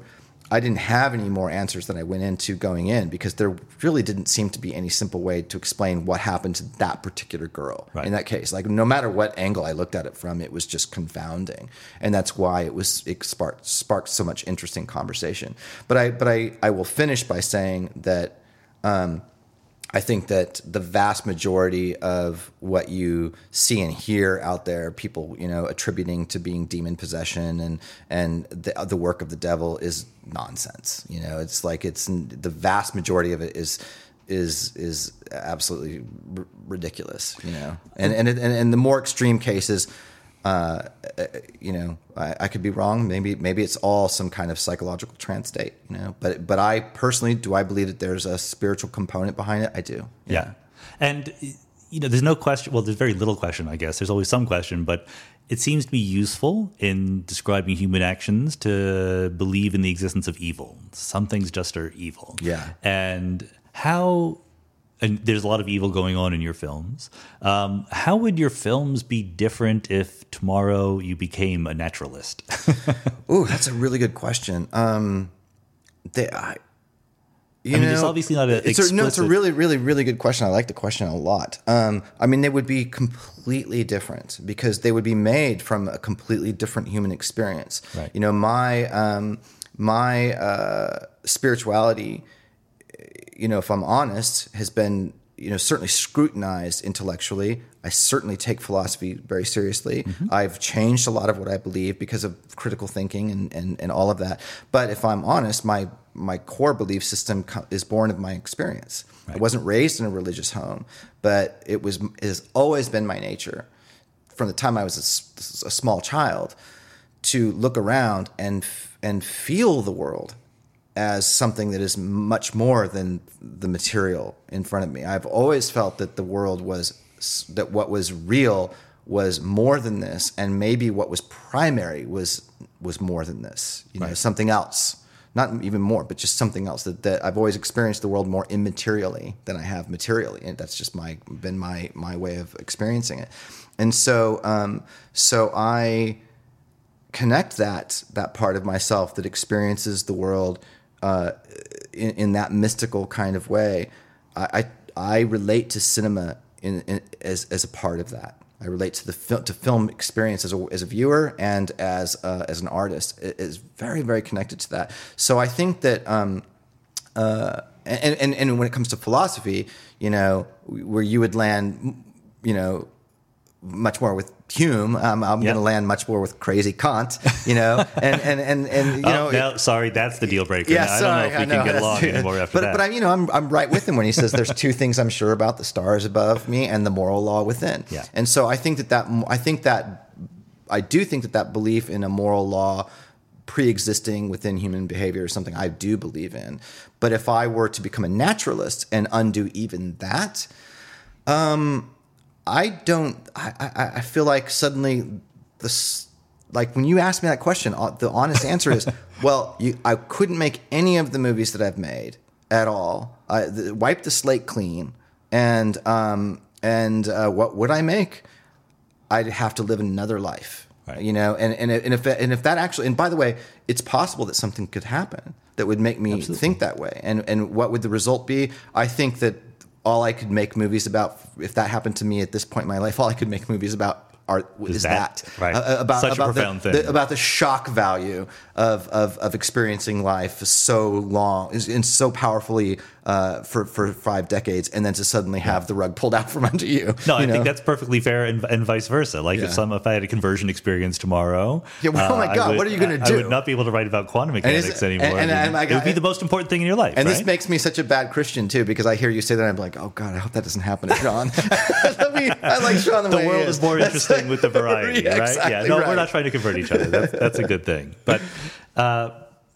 [SPEAKER 2] I didn't have any more answers than I went into going in, because there really didn't seem to be any simple way to explain what happened to that particular girl
[SPEAKER 1] right.
[SPEAKER 2] in that case. Like, no matter what angle I looked at it from, it was just confounding, and that's why it was it sparked sparked so much interesting conversation. But I but I I will finish by saying that. Um, I think that the vast majority of what you see and hear out there, people, you know, attributing to being demon possession and and the the work of the devil, is nonsense. You know, it's like it's the vast majority of it is is is absolutely r- ridiculous. You know, and and and, and the more extreme cases. Uh, you know, I, I could be wrong. Maybe, maybe it's all some kind of psychological trance state. You know, but but I personally, do I believe that there's a spiritual component behind it? I do.
[SPEAKER 1] Yeah, yeah. And you know, there's no question. Well, there's very little question, I guess. There's always some question, but it seems to be useful in describing human actions to believe in the existence of evil. Some things just are evil.
[SPEAKER 2] Yeah,
[SPEAKER 1] and how. And there's a lot of evil going on in your films. Um, how would your films be different if tomorrow you became a naturalist?
[SPEAKER 2] Ooh, that's a really good question. Um, they, I, you
[SPEAKER 1] I mean,
[SPEAKER 2] know,
[SPEAKER 1] it's obviously not a
[SPEAKER 2] it's
[SPEAKER 1] explicit...
[SPEAKER 2] a, no, it's a really, really, really good question. I like the question a lot. Um, I mean, they would be completely different because they would be made from a completely different human experience.
[SPEAKER 1] Right.
[SPEAKER 2] You know, my um, my uh, spirituality, you know, if I'm honest, has been, you know, certainly scrutinized intellectually. I certainly take philosophy very seriously. Mm-hmm. I've changed a lot of what I believe because of critical thinking and, and, and all of that. But if I'm honest, my my core belief system is born of my experience. Right. I wasn't raised in a religious home, but it was it has always been my nature from the time I was a, a small child to look around and and feel the world as something that is much more than the material in front of me. I've always felt that the world was, that what was real was more than this, and maybe what was primary was was more than this. You know, right. Something else, not even more, but just something else. That, that I've always experienced the world more immaterially than I have materially, and that's just my been my my way of experiencing it. And so, um, so I connect that that part of myself that experiences the world Uh, in, in that mystical kind of way. I, I, I relate to cinema in, in, as as a part of that. I relate to the fil- to film experience as a as a viewer and as uh, as an artist. It is very very connected to that. So I think that um, uh, and, and and when it comes to philosophy, you know, where you would land, you know, much more with Hume. Um, I'm yep. going to land much more with crazy Kant, you know, and and and, and you
[SPEAKER 1] oh,
[SPEAKER 2] know.
[SPEAKER 1] No, sorry, that's the deal breaker.
[SPEAKER 2] Yeah,
[SPEAKER 1] now,
[SPEAKER 2] sorry,
[SPEAKER 1] I don't know if we
[SPEAKER 2] I know,
[SPEAKER 1] can get along anymore after
[SPEAKER 2] but,
[SPEAKER 1] that.
[SPEAKER 2] But I'm, you know, I'm I'm right with him when he says there's two things I'm sure about: the stars above me and the moral law within.
[SPEAKER 1] Yeah.
[SPEAKER 2] And so I think that that I think that I do think that that belief in a moral law pre-existing within human behavior is something I do believe in. But if I were to become a naturalist and undo even that, um. I don't. I, I, I feel like suddenly this, like when you ask me that question, the honest answer is, well, you, I couldn't make any of the movies that I've made at all. I the, wipe the slate clean, and um, and uh, what would I make? I'd have to live another life, right. You know. And and and if and if that actually, and by the way, it's possible that something could happen that would make me Absolutely. think that way. And and what would the result be? I think that. All I could make movies about, if that happened to me at this point in my life, all I could make movies about are, is, is that, that.
[SPEAKER 1] Right.
[SPEAKER 2] Uh, about,
[SPEAKER 1] Such
[SPEAKER 2] about
[SPEAKER 1] a profound
[SPEAKER 2] the,
[SPEAKER 1] thing.
[SPEAKER 2] The, about the shock value of, of, of experiencing life so long and so powerfully uh, for, for five decades, and then to suddenly have the rug pulled out from under you.
[SPEAKER 1] No,
[SPEAKER 2] you
[SPEAKER 1] I
[SPEAKER 2] know?
[SPEAKER 1] think that's perfectly fair, and, and vice versa. Like
[SPEAKER 2] yeah.
[SPEAKER 1] if some, if I had a conversion experience tomorrow,
[SPEAKER 2] yeah, well, oh my God,
[SPEAKER 1] would,
[SPEAKER 2] what are you going to do?
[SPEAKER 1] I would not be able to write about quantum mechanics
[SPEAKER 2] and
[SPEAKER 1] anymore.
[SPEAKER 2] And, and, and I got,
[SPEAKER 1] it would be the most important thing in your life.
[SPEAKER 2] And
[SPEAKER 1] right?
[SPEAKER 2] this makes me such a bad Christian too, because I hear you say that, and I'm like, oh God, I hope that doesn't happen to Sean. I, mean, I like Sean the,
[SPEAKER 1] the
[SPEAKER 2] way
[SPEAKER 1] world
[SPEAKER 2] he is.
[SPEAKER 1] is more interesting with the variety,
[SPEAKER 2] yeah,
[SPEAKER 1] right?
[SPEAKER 2] exactly
[SPEAKER 1] yeah, no,
[SPEAKER 2] right.
[SPEAKER 1] we're not trying to convert each other. That's that's a good thing, but. Uh,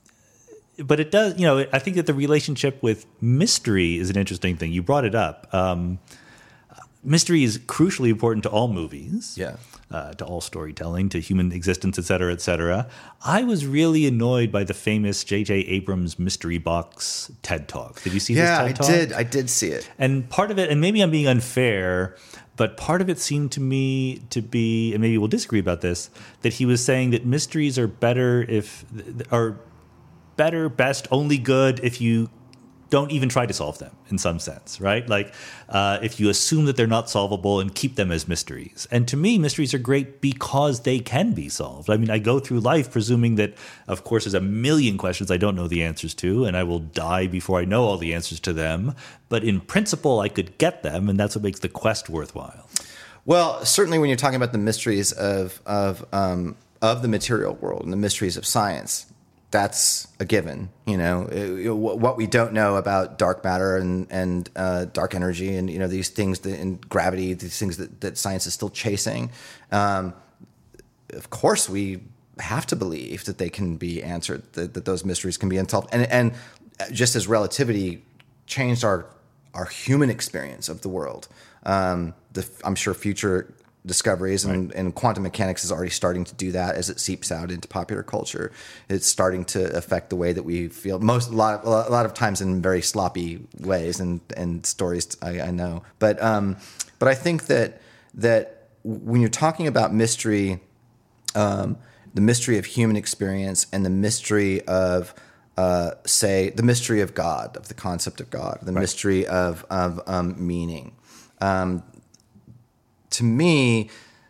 [SPEAKER 1] But it does, you know, I think that the relationship with mystery is an interesting thing. You brought it up. Um, mystery is crucially important to all movies,
[SPEAKER 2] yeah,
[SPEAKER 1] uh, to all storytelling, to human existence, et cetera, et cetera. I was really annoyed by the famous J J Abrams Mystery Box TED Talk. Did you see
[SPEAKER 2] yeah,
[SPEAKER 1] this TED
[SPEAKER 2] I
[SPEAKER 1] Talk?
[SPEAKER 2] Yeah, I did. I did see it.
[SPEAKER 1] And part of it, and maybe I'm being unfair, but part of it seemed to me to be, and maybe we'll disagree about this, that he was saying that mysteries are better if, are better, best, only good if you don't even try to solve them in some sense, right? Like uh, if you assume that they're not solvable and keep them as mysteries. And to me, mysteries are great because they can be solved. I mean, I go through life presuming that, of course, there's a million questions I don't know the answers to, and I will die before I know all the answers to them. But in principle, I could get them, and that's what makes the quest worthwhile.
[SPEAKER 2] Well, certainly when you're talking about the mysteries of of um, of the material world and the mysteries of science, that's a given. You know, it, what we don't know about dark matter and and uh, dark energy, and you know these things that, and gravity, these things that, that science is still chasing. Um, of course, we have to believe that they can be answered, that, that those mysteries can be unsolved, and and just as relativity changed our our human experience of the world, um, the, I'm sure future discoveries and, right. and quantum mechanics is already starting to do that as it seeps out into popular culture. It's starting to affect the way that we feel. Most a lot, of, a lot of times in very sloppy ways and and stories I, I know. But um, but I think that that when you're talking about mystery, um, the mystery of human experience and the mystery of uh, say the mystery of God, of the concept of God, the right. mystery of of um, meaning. Um, To me,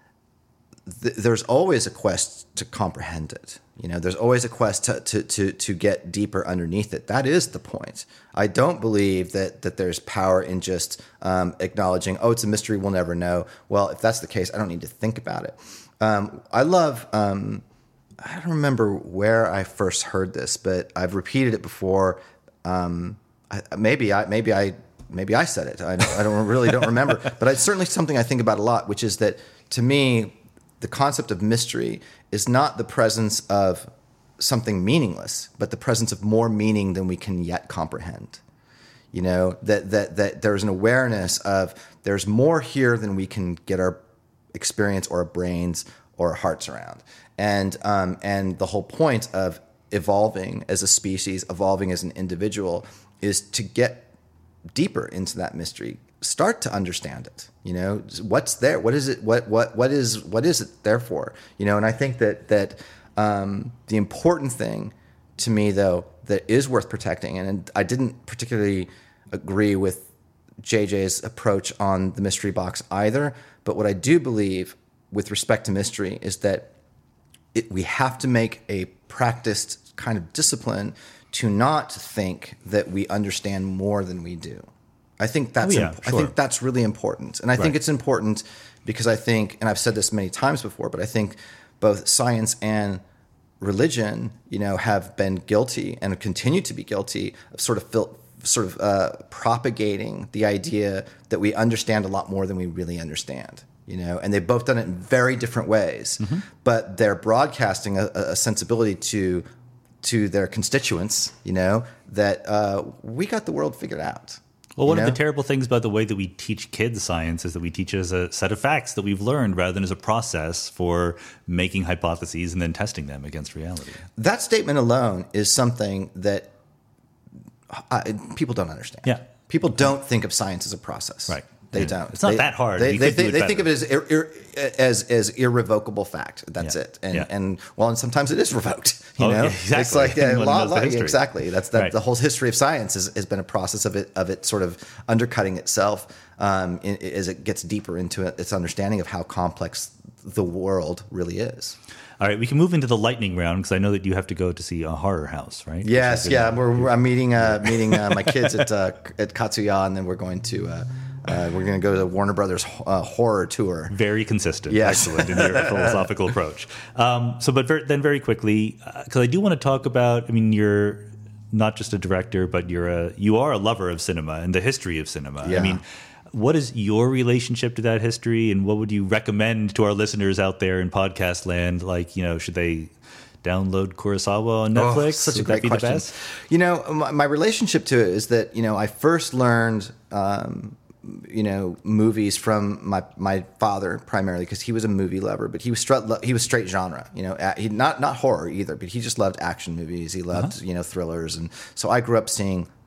[SPEAKER 2] th- there's always a quest to comprehend it. You know, there's always a quest to, to to to get deeper underneath it. That is the point. I don't believe that that there's power in just um, acknowledging, oh, it's a mystery, we'll never know. Well, if that's the case, I don't need to think about it. Um, I love. Um, I don't remember where I first heard this, but I've repeated it before. Um, I, maybe I maybe I. Maybe I said it. I don't, I don't really don't remember, but it's certainly something I think about a lot, which is that to me, the concept of mystery is not the presence of something meaningless, but the presence of more meaning than we can yet comprehend. You know, that that that there's an awareness of there's more here than we can get our experience or our brains or our hearts around, and um, and the whole point of evolving as a species, evolving as an individual, is to get deeper into that mystery, start to understand it. You know, what's there? What is it? What what what is what is it there for? You know, and I think that that um, the important thing to me, though, that is worth protecting, and I didn't particularly agree with J J's approach on the mystery box either. But what I do believe with respect to mystery is that it, we have to make a practiced kind of discipline to not think that we understand more than we do. I think that's
[SPEAKER 1] oh, yeah,
[SPEAKER 2] imp-
[SPEAKER 1] sure.
[SPEAKER 2] I think that's really important. And I right. think it's important because I think, and I've said this many times before, but I think both science and religion, you know, have been guilty and continue to be guilty of sort of fil- sort of uh, propagating the idea that we understand a lot more than we really understand. You know, and they've both done it in very different ways, mm-hmm. but they're broadcasting a, a sensibility to to their constituents, you know, that uh, we got the world figured out.
[SPEAKER 1] Well, one
[SPEAKER 2] know?
[SPEAKER 1] of the terrible things about the way that we teach kids science is that we teach it as a set of facts that we've learned rather than as a process for making hypotheses and then testing them against reality.
[SPEAKER 2] That statement alone is something that I, people don't understand.
[SPEAKER 1] Yeah.
[SPEAKER 2] People don't think of science as a process.
[SPEAKER 1] Right.
[SPEAKER 2] They
[SPEAKER 1] yeah.
[SPEAKER 2] don't.
[SPEAKER 1] It's not
[SPEAKER 2] they,
[SPEAKER 1] that hard.
[SPEAKER 2] They, they, they,
[SPEAKER 1] it
[SPEAKER 2] they think of it as ir, ir, as as irrevocable fact. That's
[SPEAKER 1] yeah.
[SPEAKER 2] it. And
[SPEAKER 1] yeah.
[SPEAKER 2] and well, and sometimes it is revoked. You
[SPEAKER 1] oh,
[SPEAKER 2] know,
[SPEAKER 1] yeah, exactly.
[SPEAKER 2] It's like yeah, law, law, exactly. That's that.
[SPEAKER 1] Right.
[SPEAKER 2] The whole history of science has, has been a process of it of it sort of undercutting itself um, in, as it gets deeper into it, its understanding of how complex the world really is.
[SPEAKER 1] All right, we can move into the lightning round because I know that you have to go to see a horror house, right?
[SPEAKER 2] Yes, yeah. We're, we're I'm meeting uh, meeting uh, my kids at uh, at Katsuya, and then we're going to. Uh, Uh, we're going to go to the Warner Brothers uh, horror tour.
[SPEAKER 1] Very consistent.
[SPEAKER 2] Yes.
[SPEAKER 1] Excellent in your philosophical approach. Um, so, but ver- then very quickly, because uh, I do want to talk about, I mean, you're not just a director, but you're a, you are a lover of cinema and the history of cinema.
[SPEAKER 2] Yeah.
[SPEAKER 1] I mean, what is your relationship to that history, and what would you recommend to our listeners out there in podcast land? Like, you know, should they download Kurosawa on Netflix?
[SPEAKER 2] Oh, such a
[SPEAKER 1] Would
[SPEAKER 2] great
[SPEAKER 1] that be
[SPEAKER 2] question.
[SPEAKER 1] the best?
[SPEAKER 2] You know, my, my relationship to it is that, you know, I first learned, um, you know, movies from my my father primarily because he was a movie lover, but he was straight, he was straight genre. You know, he not not horror either, but he just loved action movies. He loved uh-huh. you know thrillers, and so I grew up seeing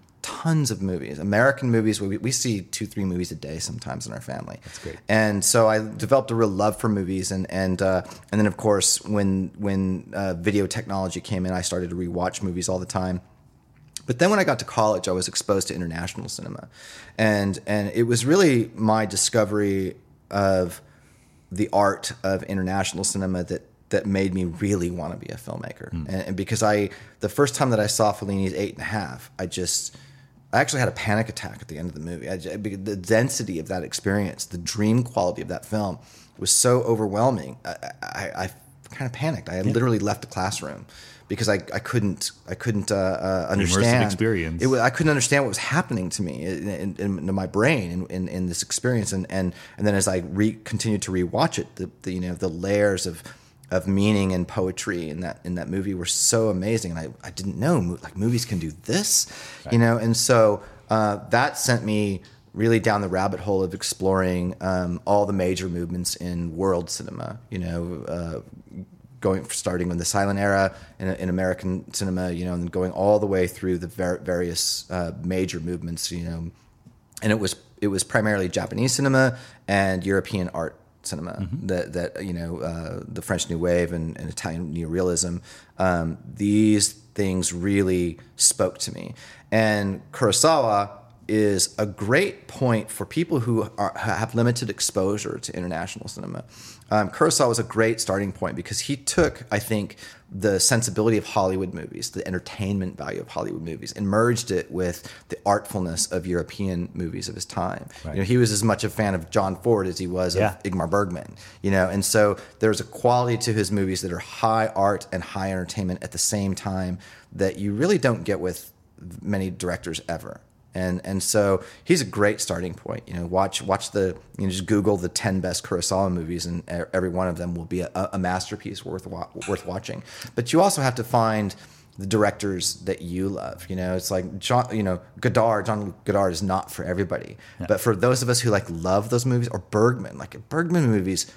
[SPEAKER 2] tons of movies, American movies. We, we see two, three movies a day sometimes in our family.
[SPEAKER 1] That's great.
[SPEAKER 2] And so I developed a real love for movies, and and uh, and then of course when when uh, video technology came in, I started to rewatch movies all the time. But then when I got to college, I was exposed to international cinema, and and it was really my discovery of the art of international cinema that that made me really want to be a filmmaker. Mm. And, and because I, the first time that I saw Fellini's Eight and a Half, I just, I actually had a panic attack at the end of the movie. I, the density of that experience, the dream quality of that film was so overwhelming. I, I, I kind of panicked. I yeah. literally left the classroom because I, I couldn't, I couldn't uh, uh, understand.
[SPEAKER 1] Immersive experience.
[SPEAKER 2] It was, I couldn't understand what was happening to me in, in, in my brain in, in, in this experience. And, and, and then as I re, continued to rewatch it, the, the, you know, the layers of, of meaning and poetry in that in that movie were so amazing, and I, I didn't know like movies can do this, right. you know, and so uh, that sent me really down the rabbit hole of exploring um, all the major movements in world cinema, you know, uh, going starting in the silent era in, in American cinema, you know, and going all the way through the ver- various uh, major movements, you know, and it was it was primarily Japanese cinema and European art cinema mm-hmm. that that you know uh, the French New Wave and, and Italian neorealism. Um, these things really spoke to me, and Kurosawa is a great point for people who are, have limited exposure to international cinema. Um, Kurosawa was a great starting point because he took, I think, the sensibility of Hollywood movies, the entertainment value of Hollywood movies, and merged it with the artfulness of European movies of his time. Right. You know, he was as much a fan of John Ford as he was yeah. of Ingmar Bergman. You know, and so there's a quality to his movies that are high art and high entertainment at the same time that you really don't get with many directors ever. And and so he's a great starting point. You know, watch watch the you know just Google the ten best Kurosawa movies, and every one of them will be a, a masterpiece worth worth watching. But you also have to find the directors that you love. You know, it's like John, you know, Godard. John Godard is not for everybody, yeah. but for those of us who like love those movies, or Bergman, like Bergman movies.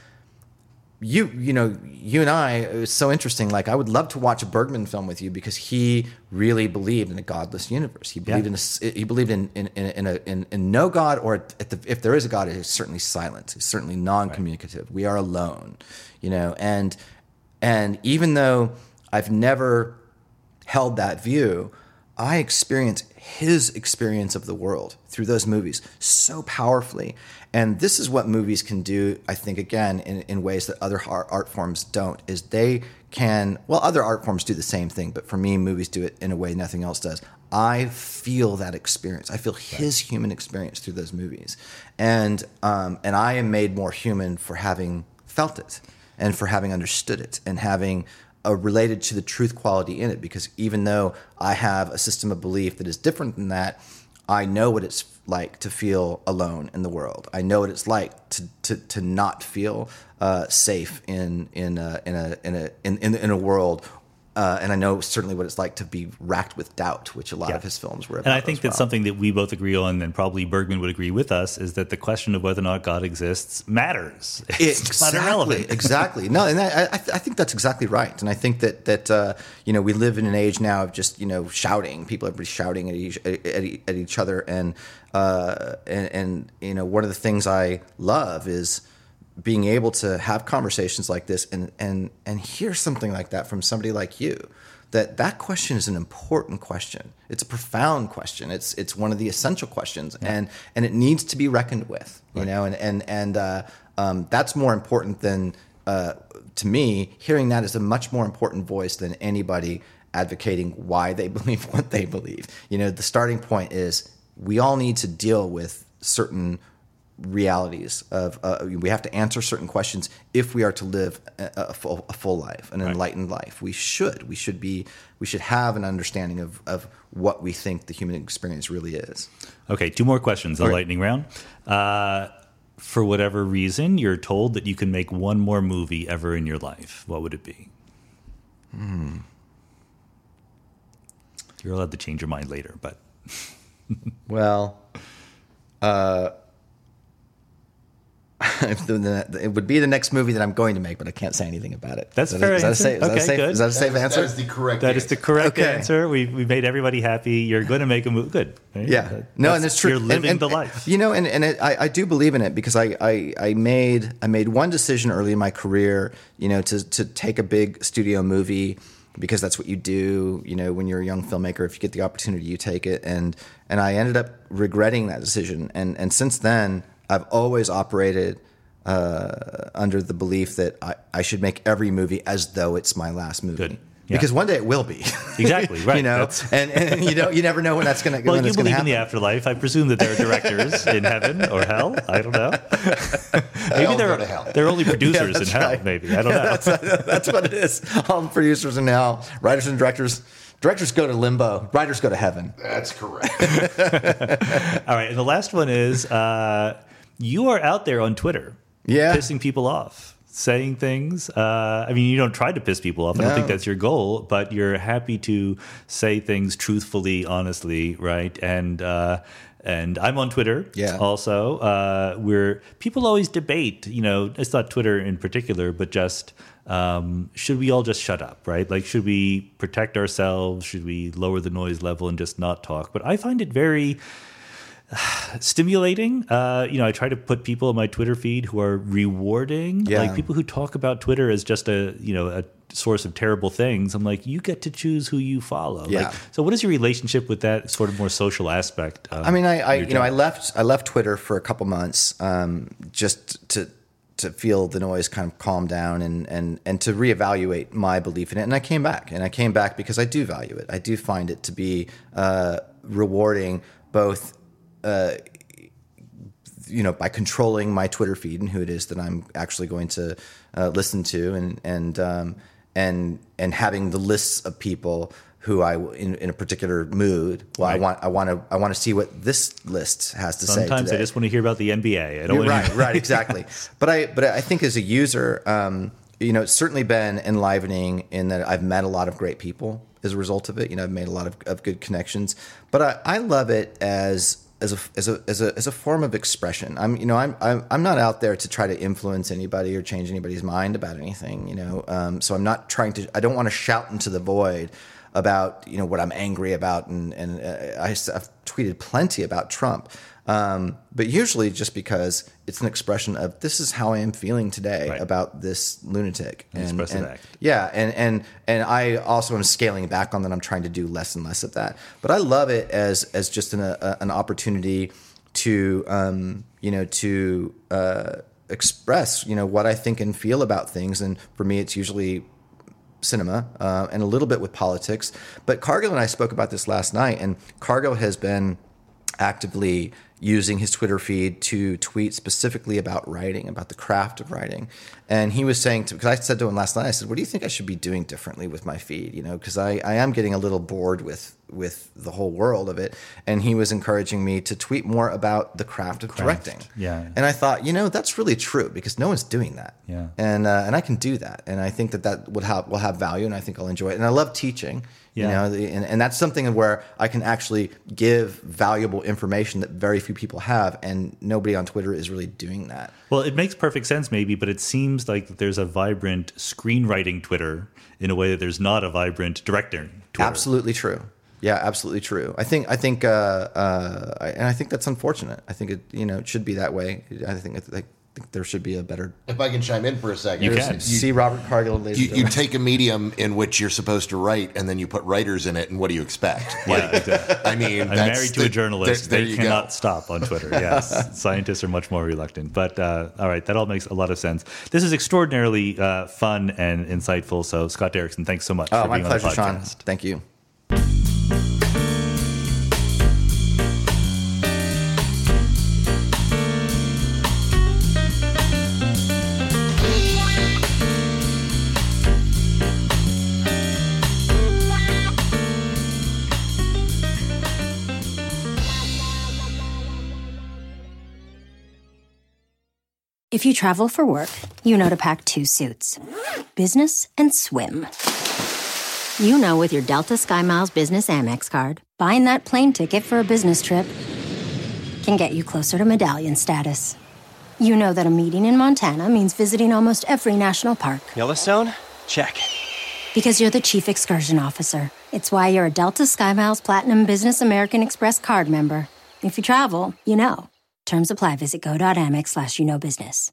[SPEAKER 2] You you know you and I, it was so interesting. Like I would love to watch a Bergman film with you because he really believed in a godless universe. He believed yeah. in a, he believed in in in in, a, in, in no God, or at the, if there is a God, it is certainly silent. It's certainly non-communicative. Right. We are alone, you know. And and even though I've never held that view, I experience his experience of the world through those movies so powerfully. And this is what movies can do, I think, again, in, in ways that other art forms don't, is they can, well, other art forms do the same thing, but for me, movies do it in a way nothing else does. I feel that experience. I feel his human experience through those movies. And um, and I am made more human for having felt it and for having understood it and having uh, related to the truth quality in it. Because even though I have a system of belief that is different than that, I know what it's like to feel alone in the world. I know what it's like to to, to not feel uh, safe in in a, in a in a in in, in a world. Uh, and I know certainly what it's like to be racked with doubt, which a lot yeah. of his films were about.
[SPEAKER 1] And I think
[SPEAKER 2] as
[SPEAKER 1] that's
[SPEAKER 2] well.
[SPEAKER 1] something that we both agree on, and probably Bergman would agree with us, is that the question of whether or not God exists matters. It's
[SPEAKER 2] exactly,
[SPEAKER 1] not irrelevant.
[SPEAKER 2] Exactly. No, and I, I, I think that's exactly right. And I think that that uh, you know we live in an age now of just you know shouting. People, everybody's shouting at each at, at each other, and, uh, and and you know one of the things I love is being able to have conversations like this and and and hear something like that from somebody like you, that that question is an important question. It's a profound question. It's it's one of the essential questions, yeah. and and it needs to be reckoned with. You right. know, and and and uh, um, that's more important than uh, to me. Hearing that is a much more important voice than anybody advocating why they believe what they believe. You know, the starting point is we all need to deal with certain realities of uh, we have to answer certain questions if we are to live a, a, full, a full life, an right. enlightened life. We should we should be we should have an understanding of of what we think the human experience really is.
[SPEAKER 1] Okay, two more questions. The
[SPEAKER 2] right.
[SPEAKER 1] lightning round. Uh, for whatever reason, you're told that you can make one more movie ever in your life. What would it be?
[SPEAKER 2] Hmm.
[SPEAKER 1] You're allowed to change your mind later, but
[SPEAKER 2] well. Uh, it would be the next movie that I'm going to make, but I can't say anything about it.
[SPEAKER 1] That's
[SPEAKER 2] is
[SPEAKER 1] fair
[SPEAKER 2] that,
[SPEAKER 1] answer.
[SPEAKER 2] Is that a safe,
[SPEAKER 1] okay,
[SPEAKER 2] is that a safe,
[SPEAKER 1] good.
[SPEAKER 2] Is that a safe
[SPEAKER 5] that is,
[SPEAKER 2] answer?
[SPEAKER 5] That is the correct
[SPEAKER 1] That
[SPEAKER 5] answer.
[SPEAKER 1] is the correct
[SPEAKER 2] Okay.
[SPEAKER 1] answer. We we made everybody happy. You're going to make a movie. Good. Right?
[SPEAKER 2] Yeah.
[SPEAKER 1] That,
[SPEAKER 2] no, and it's true.
[SPEAKER 1] You're living
[SPEAKER 2] and, and,
[SPEAKER 1] the life.
[SPEAKER 2] You know, and, and it, I, I do believe in it because I, I, I made I made one decision early in my career, you know, to to take a big studio movie because that's what you do, you know, when you're a young filmmaker. If you get the opportunity, you take it. And and I ended up regretting that decision. And and since then, I've always operated uh, under the belief that I, I should make every movie as though it's my last movie.
[SPEAKER 1] Good. Yeah.
[SPEAKER 2] Because one day it will be.
[SPEAKER 1] Exactly, right.
[SPEAKER 2] you know,
[SPEAKER 1] That's-
[SPEAKER 2] and, and you know, you never know when that's going to
[SPEAKER 1] Well,
[SPEAKER 2] when
[SPEAKER 1] you
[SPEAKER 2] it's going to
[SPEAKER 1] believe in the
[SPEAKER 2] happen.
[SPEAKER 1] afterlife. I presume that there are directors in heaven or hell. I don't know. Maybe
[SPEAKER 5] all
[SPEAKER 1] there
[SPEAKER 5] go
[SPEAKER 1] are,
[SPEAKER 5] to hell.
[SPEAKER 1] there are only producers in
[SPEAKER 2] that's
[SPEAKER 1] hell.
[SPEAKER 2] right.
[SPEAKER 1] Maybe I don't know.
[SPEAKER 2] That's, that's what it is. All the producers are now writers and directors. Directors go to limbo. Writers go to heaven.
[SPEAKER 5] That's correct.
[SPEAKER 1] All right, and the last one is uh, you are out there on Twitter,
[SPEAKER 2] Yeah.
[SPEAKER 1] pissing people off, saying things. Uh, I mean, you don't try to piss people off. I don't
[SPEAKER 2] No.
[SPEAKER 1] think that's your goal, but you're happy to say things truthfully, honestly, right? And uh, and I'm on Twitter.
[SPEAKER 2] Yeah.
[SPEAKER 1] Also, uh, where people always debate. You know, it's not Twitter in particular, but just. Um, should we all just shut up, right? Like, should we protect ourselves? Should we lower the noise level and just not talk? But I find it very stimulating. Uh, you know, I try to put people in my Twitter feed who are rewarding,
[SPEAKER 2] Yeah.
[SPEAKER 1] like people who talk about Twitter as just a, you know, a source of terrible things. I'm like, you get to choose who you follow.
[SPEAKER 2] Yeah.
[SPEAKER 1] Like, so what is your relationship with that sort of more social aspect? Of
[SPEAKER 2] I mean, I, I
[SPEAKER 1] your
[SPEAKER 2] you know,
[SPEAKER 1] job?
[SPEAKER 2] I left I left Twitter for a couple months um, just to to feel the noise kind of calm down and and and to reevaluate my belief in it. And I came back, and I came back because I do value it. I do find it to be uh, rewarding, both. Uh, you know, by controlling my Twitter feed and who it is that I'm actually going to uh, listen to, and and um, and and having the lists of people who I in, in a particular mood. Well,
[SPEAKER 1] Right.
[SPEAKER 2] I want I want to I want to see what this list has to say.
[SPEAKER 1] Sometimes
[SPEAKER 2] today.
[SPEAKER 1] I just want to hear about the N B A. I don't
[SPEAKER 2] You're
[SPEAKER 1] want
[SPEAKER 2] right, right, exactly. But I, but I think as a user, um, you know, it's certainly been enlivening in that I've met a lot of great people as a result of it. You know, I've made a lot of, of good connections. But I, I love it as as a as a as a as a form of expression. I'm, you know, I'm I'm I'm not out there to try to influence anybody or change anybody's mind about anything. You know, um, so I'm not trying to. I don't want to shout into the void about, you know, what I'm angry about, and and uh, I, I've tweeted plenty about Trump, um, but usually just because it's an expression of this is how I am feeling today
[SPEAKER 1] Right.
[SPEAKER 2] about this lunatic.
[SPEAKER 1] An
[SPEAKER 2] And,
[SPEAKER 1] expressive
[SPEAKER 2] and-
[SPEAKER 1] act.
[SPEAKER 2] Yeah, and and and I also am scaling back on that. I'm trying to do less and less of that. But I love it as as just an a, an opportunity to um, you know to uh, express, you know, what I think and feel about things. And for me, it's usually cinema uh, and a little bit with politics. But Cargill and I spoke about this last night, and Cargill has been actively using his Twitter feed to tweet specifically about writing, about the craft of writing. And he was saying to, because I said to him last night, I said, what do you think I should be doing differently with my feed? You know, because I, I am getting a little bored with with the whole world of it. And he was encouraging me to tweet more about the craft of directing.
[SPEAKER 1] yeah.
[SPEAKER 2] And I thought, you know, that's really true, because no one's doing that.
[SPEAKER 1] Yeah.
[SPEAKER 2] And uh, and I can do that. And I think that that would have, will have value, and I think I'll enjoy it. And I love teaching. You
[SPEAKER 1] Yeah.
[SPEAKER 2] know, the- and, and that's something where I can actually give valuable information that very few people have, and nobody on Twitter is really doing that.
[SPEAKER 1] Well, it makes perfect sense, maybe, but it seems like there's a vibrant screenwriting Twitter in a way that there's not a vibrant directing Twitter.
[SPEAKER 2] Absolutely true. Yeah, absolutely true. I think I think uh, uh, I, and I think that's unfortunate. I think it you know it should be that way. I think I think there should be a better.
[SPEAKER 5] If I can chime in for a second.
[SPEAKER 1] You can.
[SPEAKER 2] See Robert Cargill, ladies
[SPEAKER 5] You,
[SPEAKER 2] and
[SPEAKER 5] you
[SPEAKER 2] gentlemen.
[SPEAKER 5] take a medium in which you're supposed to write, and then you put writers in it, and what do you expect?
[SPEAKER 1] Yeah, exactly.
[SPEAKER 5] I mean,
[SPEAKER 1] I'm
[SPEAKER 5] that's
[SPEAKER 1] married to
[SPEAKER 5] the-
[SPEAKER 1] a journalist.
[SPEAKER 5] There, there
[SPEAKER 1] they
[SPEAKER 5] you
[SPEAKER 1] cannot
[SPEAKER 5] go.
[SPEAKER 1] stop on Twitter. Yes, scientists are much more reluctant. But uh, all right, that all makes a lot of sense. This is extraordinarily uh, fun and insightful. So, Scott Derrickson, thanks so much
[SPEAKER 2] Oh,
[SPEAKER 1] for
[SPEAKER 2] my
[SPEAKER 1] being
[SPEAKER 2] pleasure,
[SPEAKER 1] on the
[SPEAKER 2] Sean.
[SPEAKER 1] podcast.
[SPEAKER 2] Thank you.
[SPEAKER 6] If you travel for work, you know to pack two suits. Business and swim. You know with your Delta SkyMiles Business Amex card, buying that plane ticket for a business trip can get you closer to medallion status. You know that a meeting in Montana means visiting almost every national park.
[SPEAKER 7] Yellowstone? Check.
[SPEAKER 6] Because you're the chief excursion officer. It's why you're a Delta SkyMiles Platinum Business American Express card member. If you travel, you know. Terms apply. Visit go.amex slash you know business.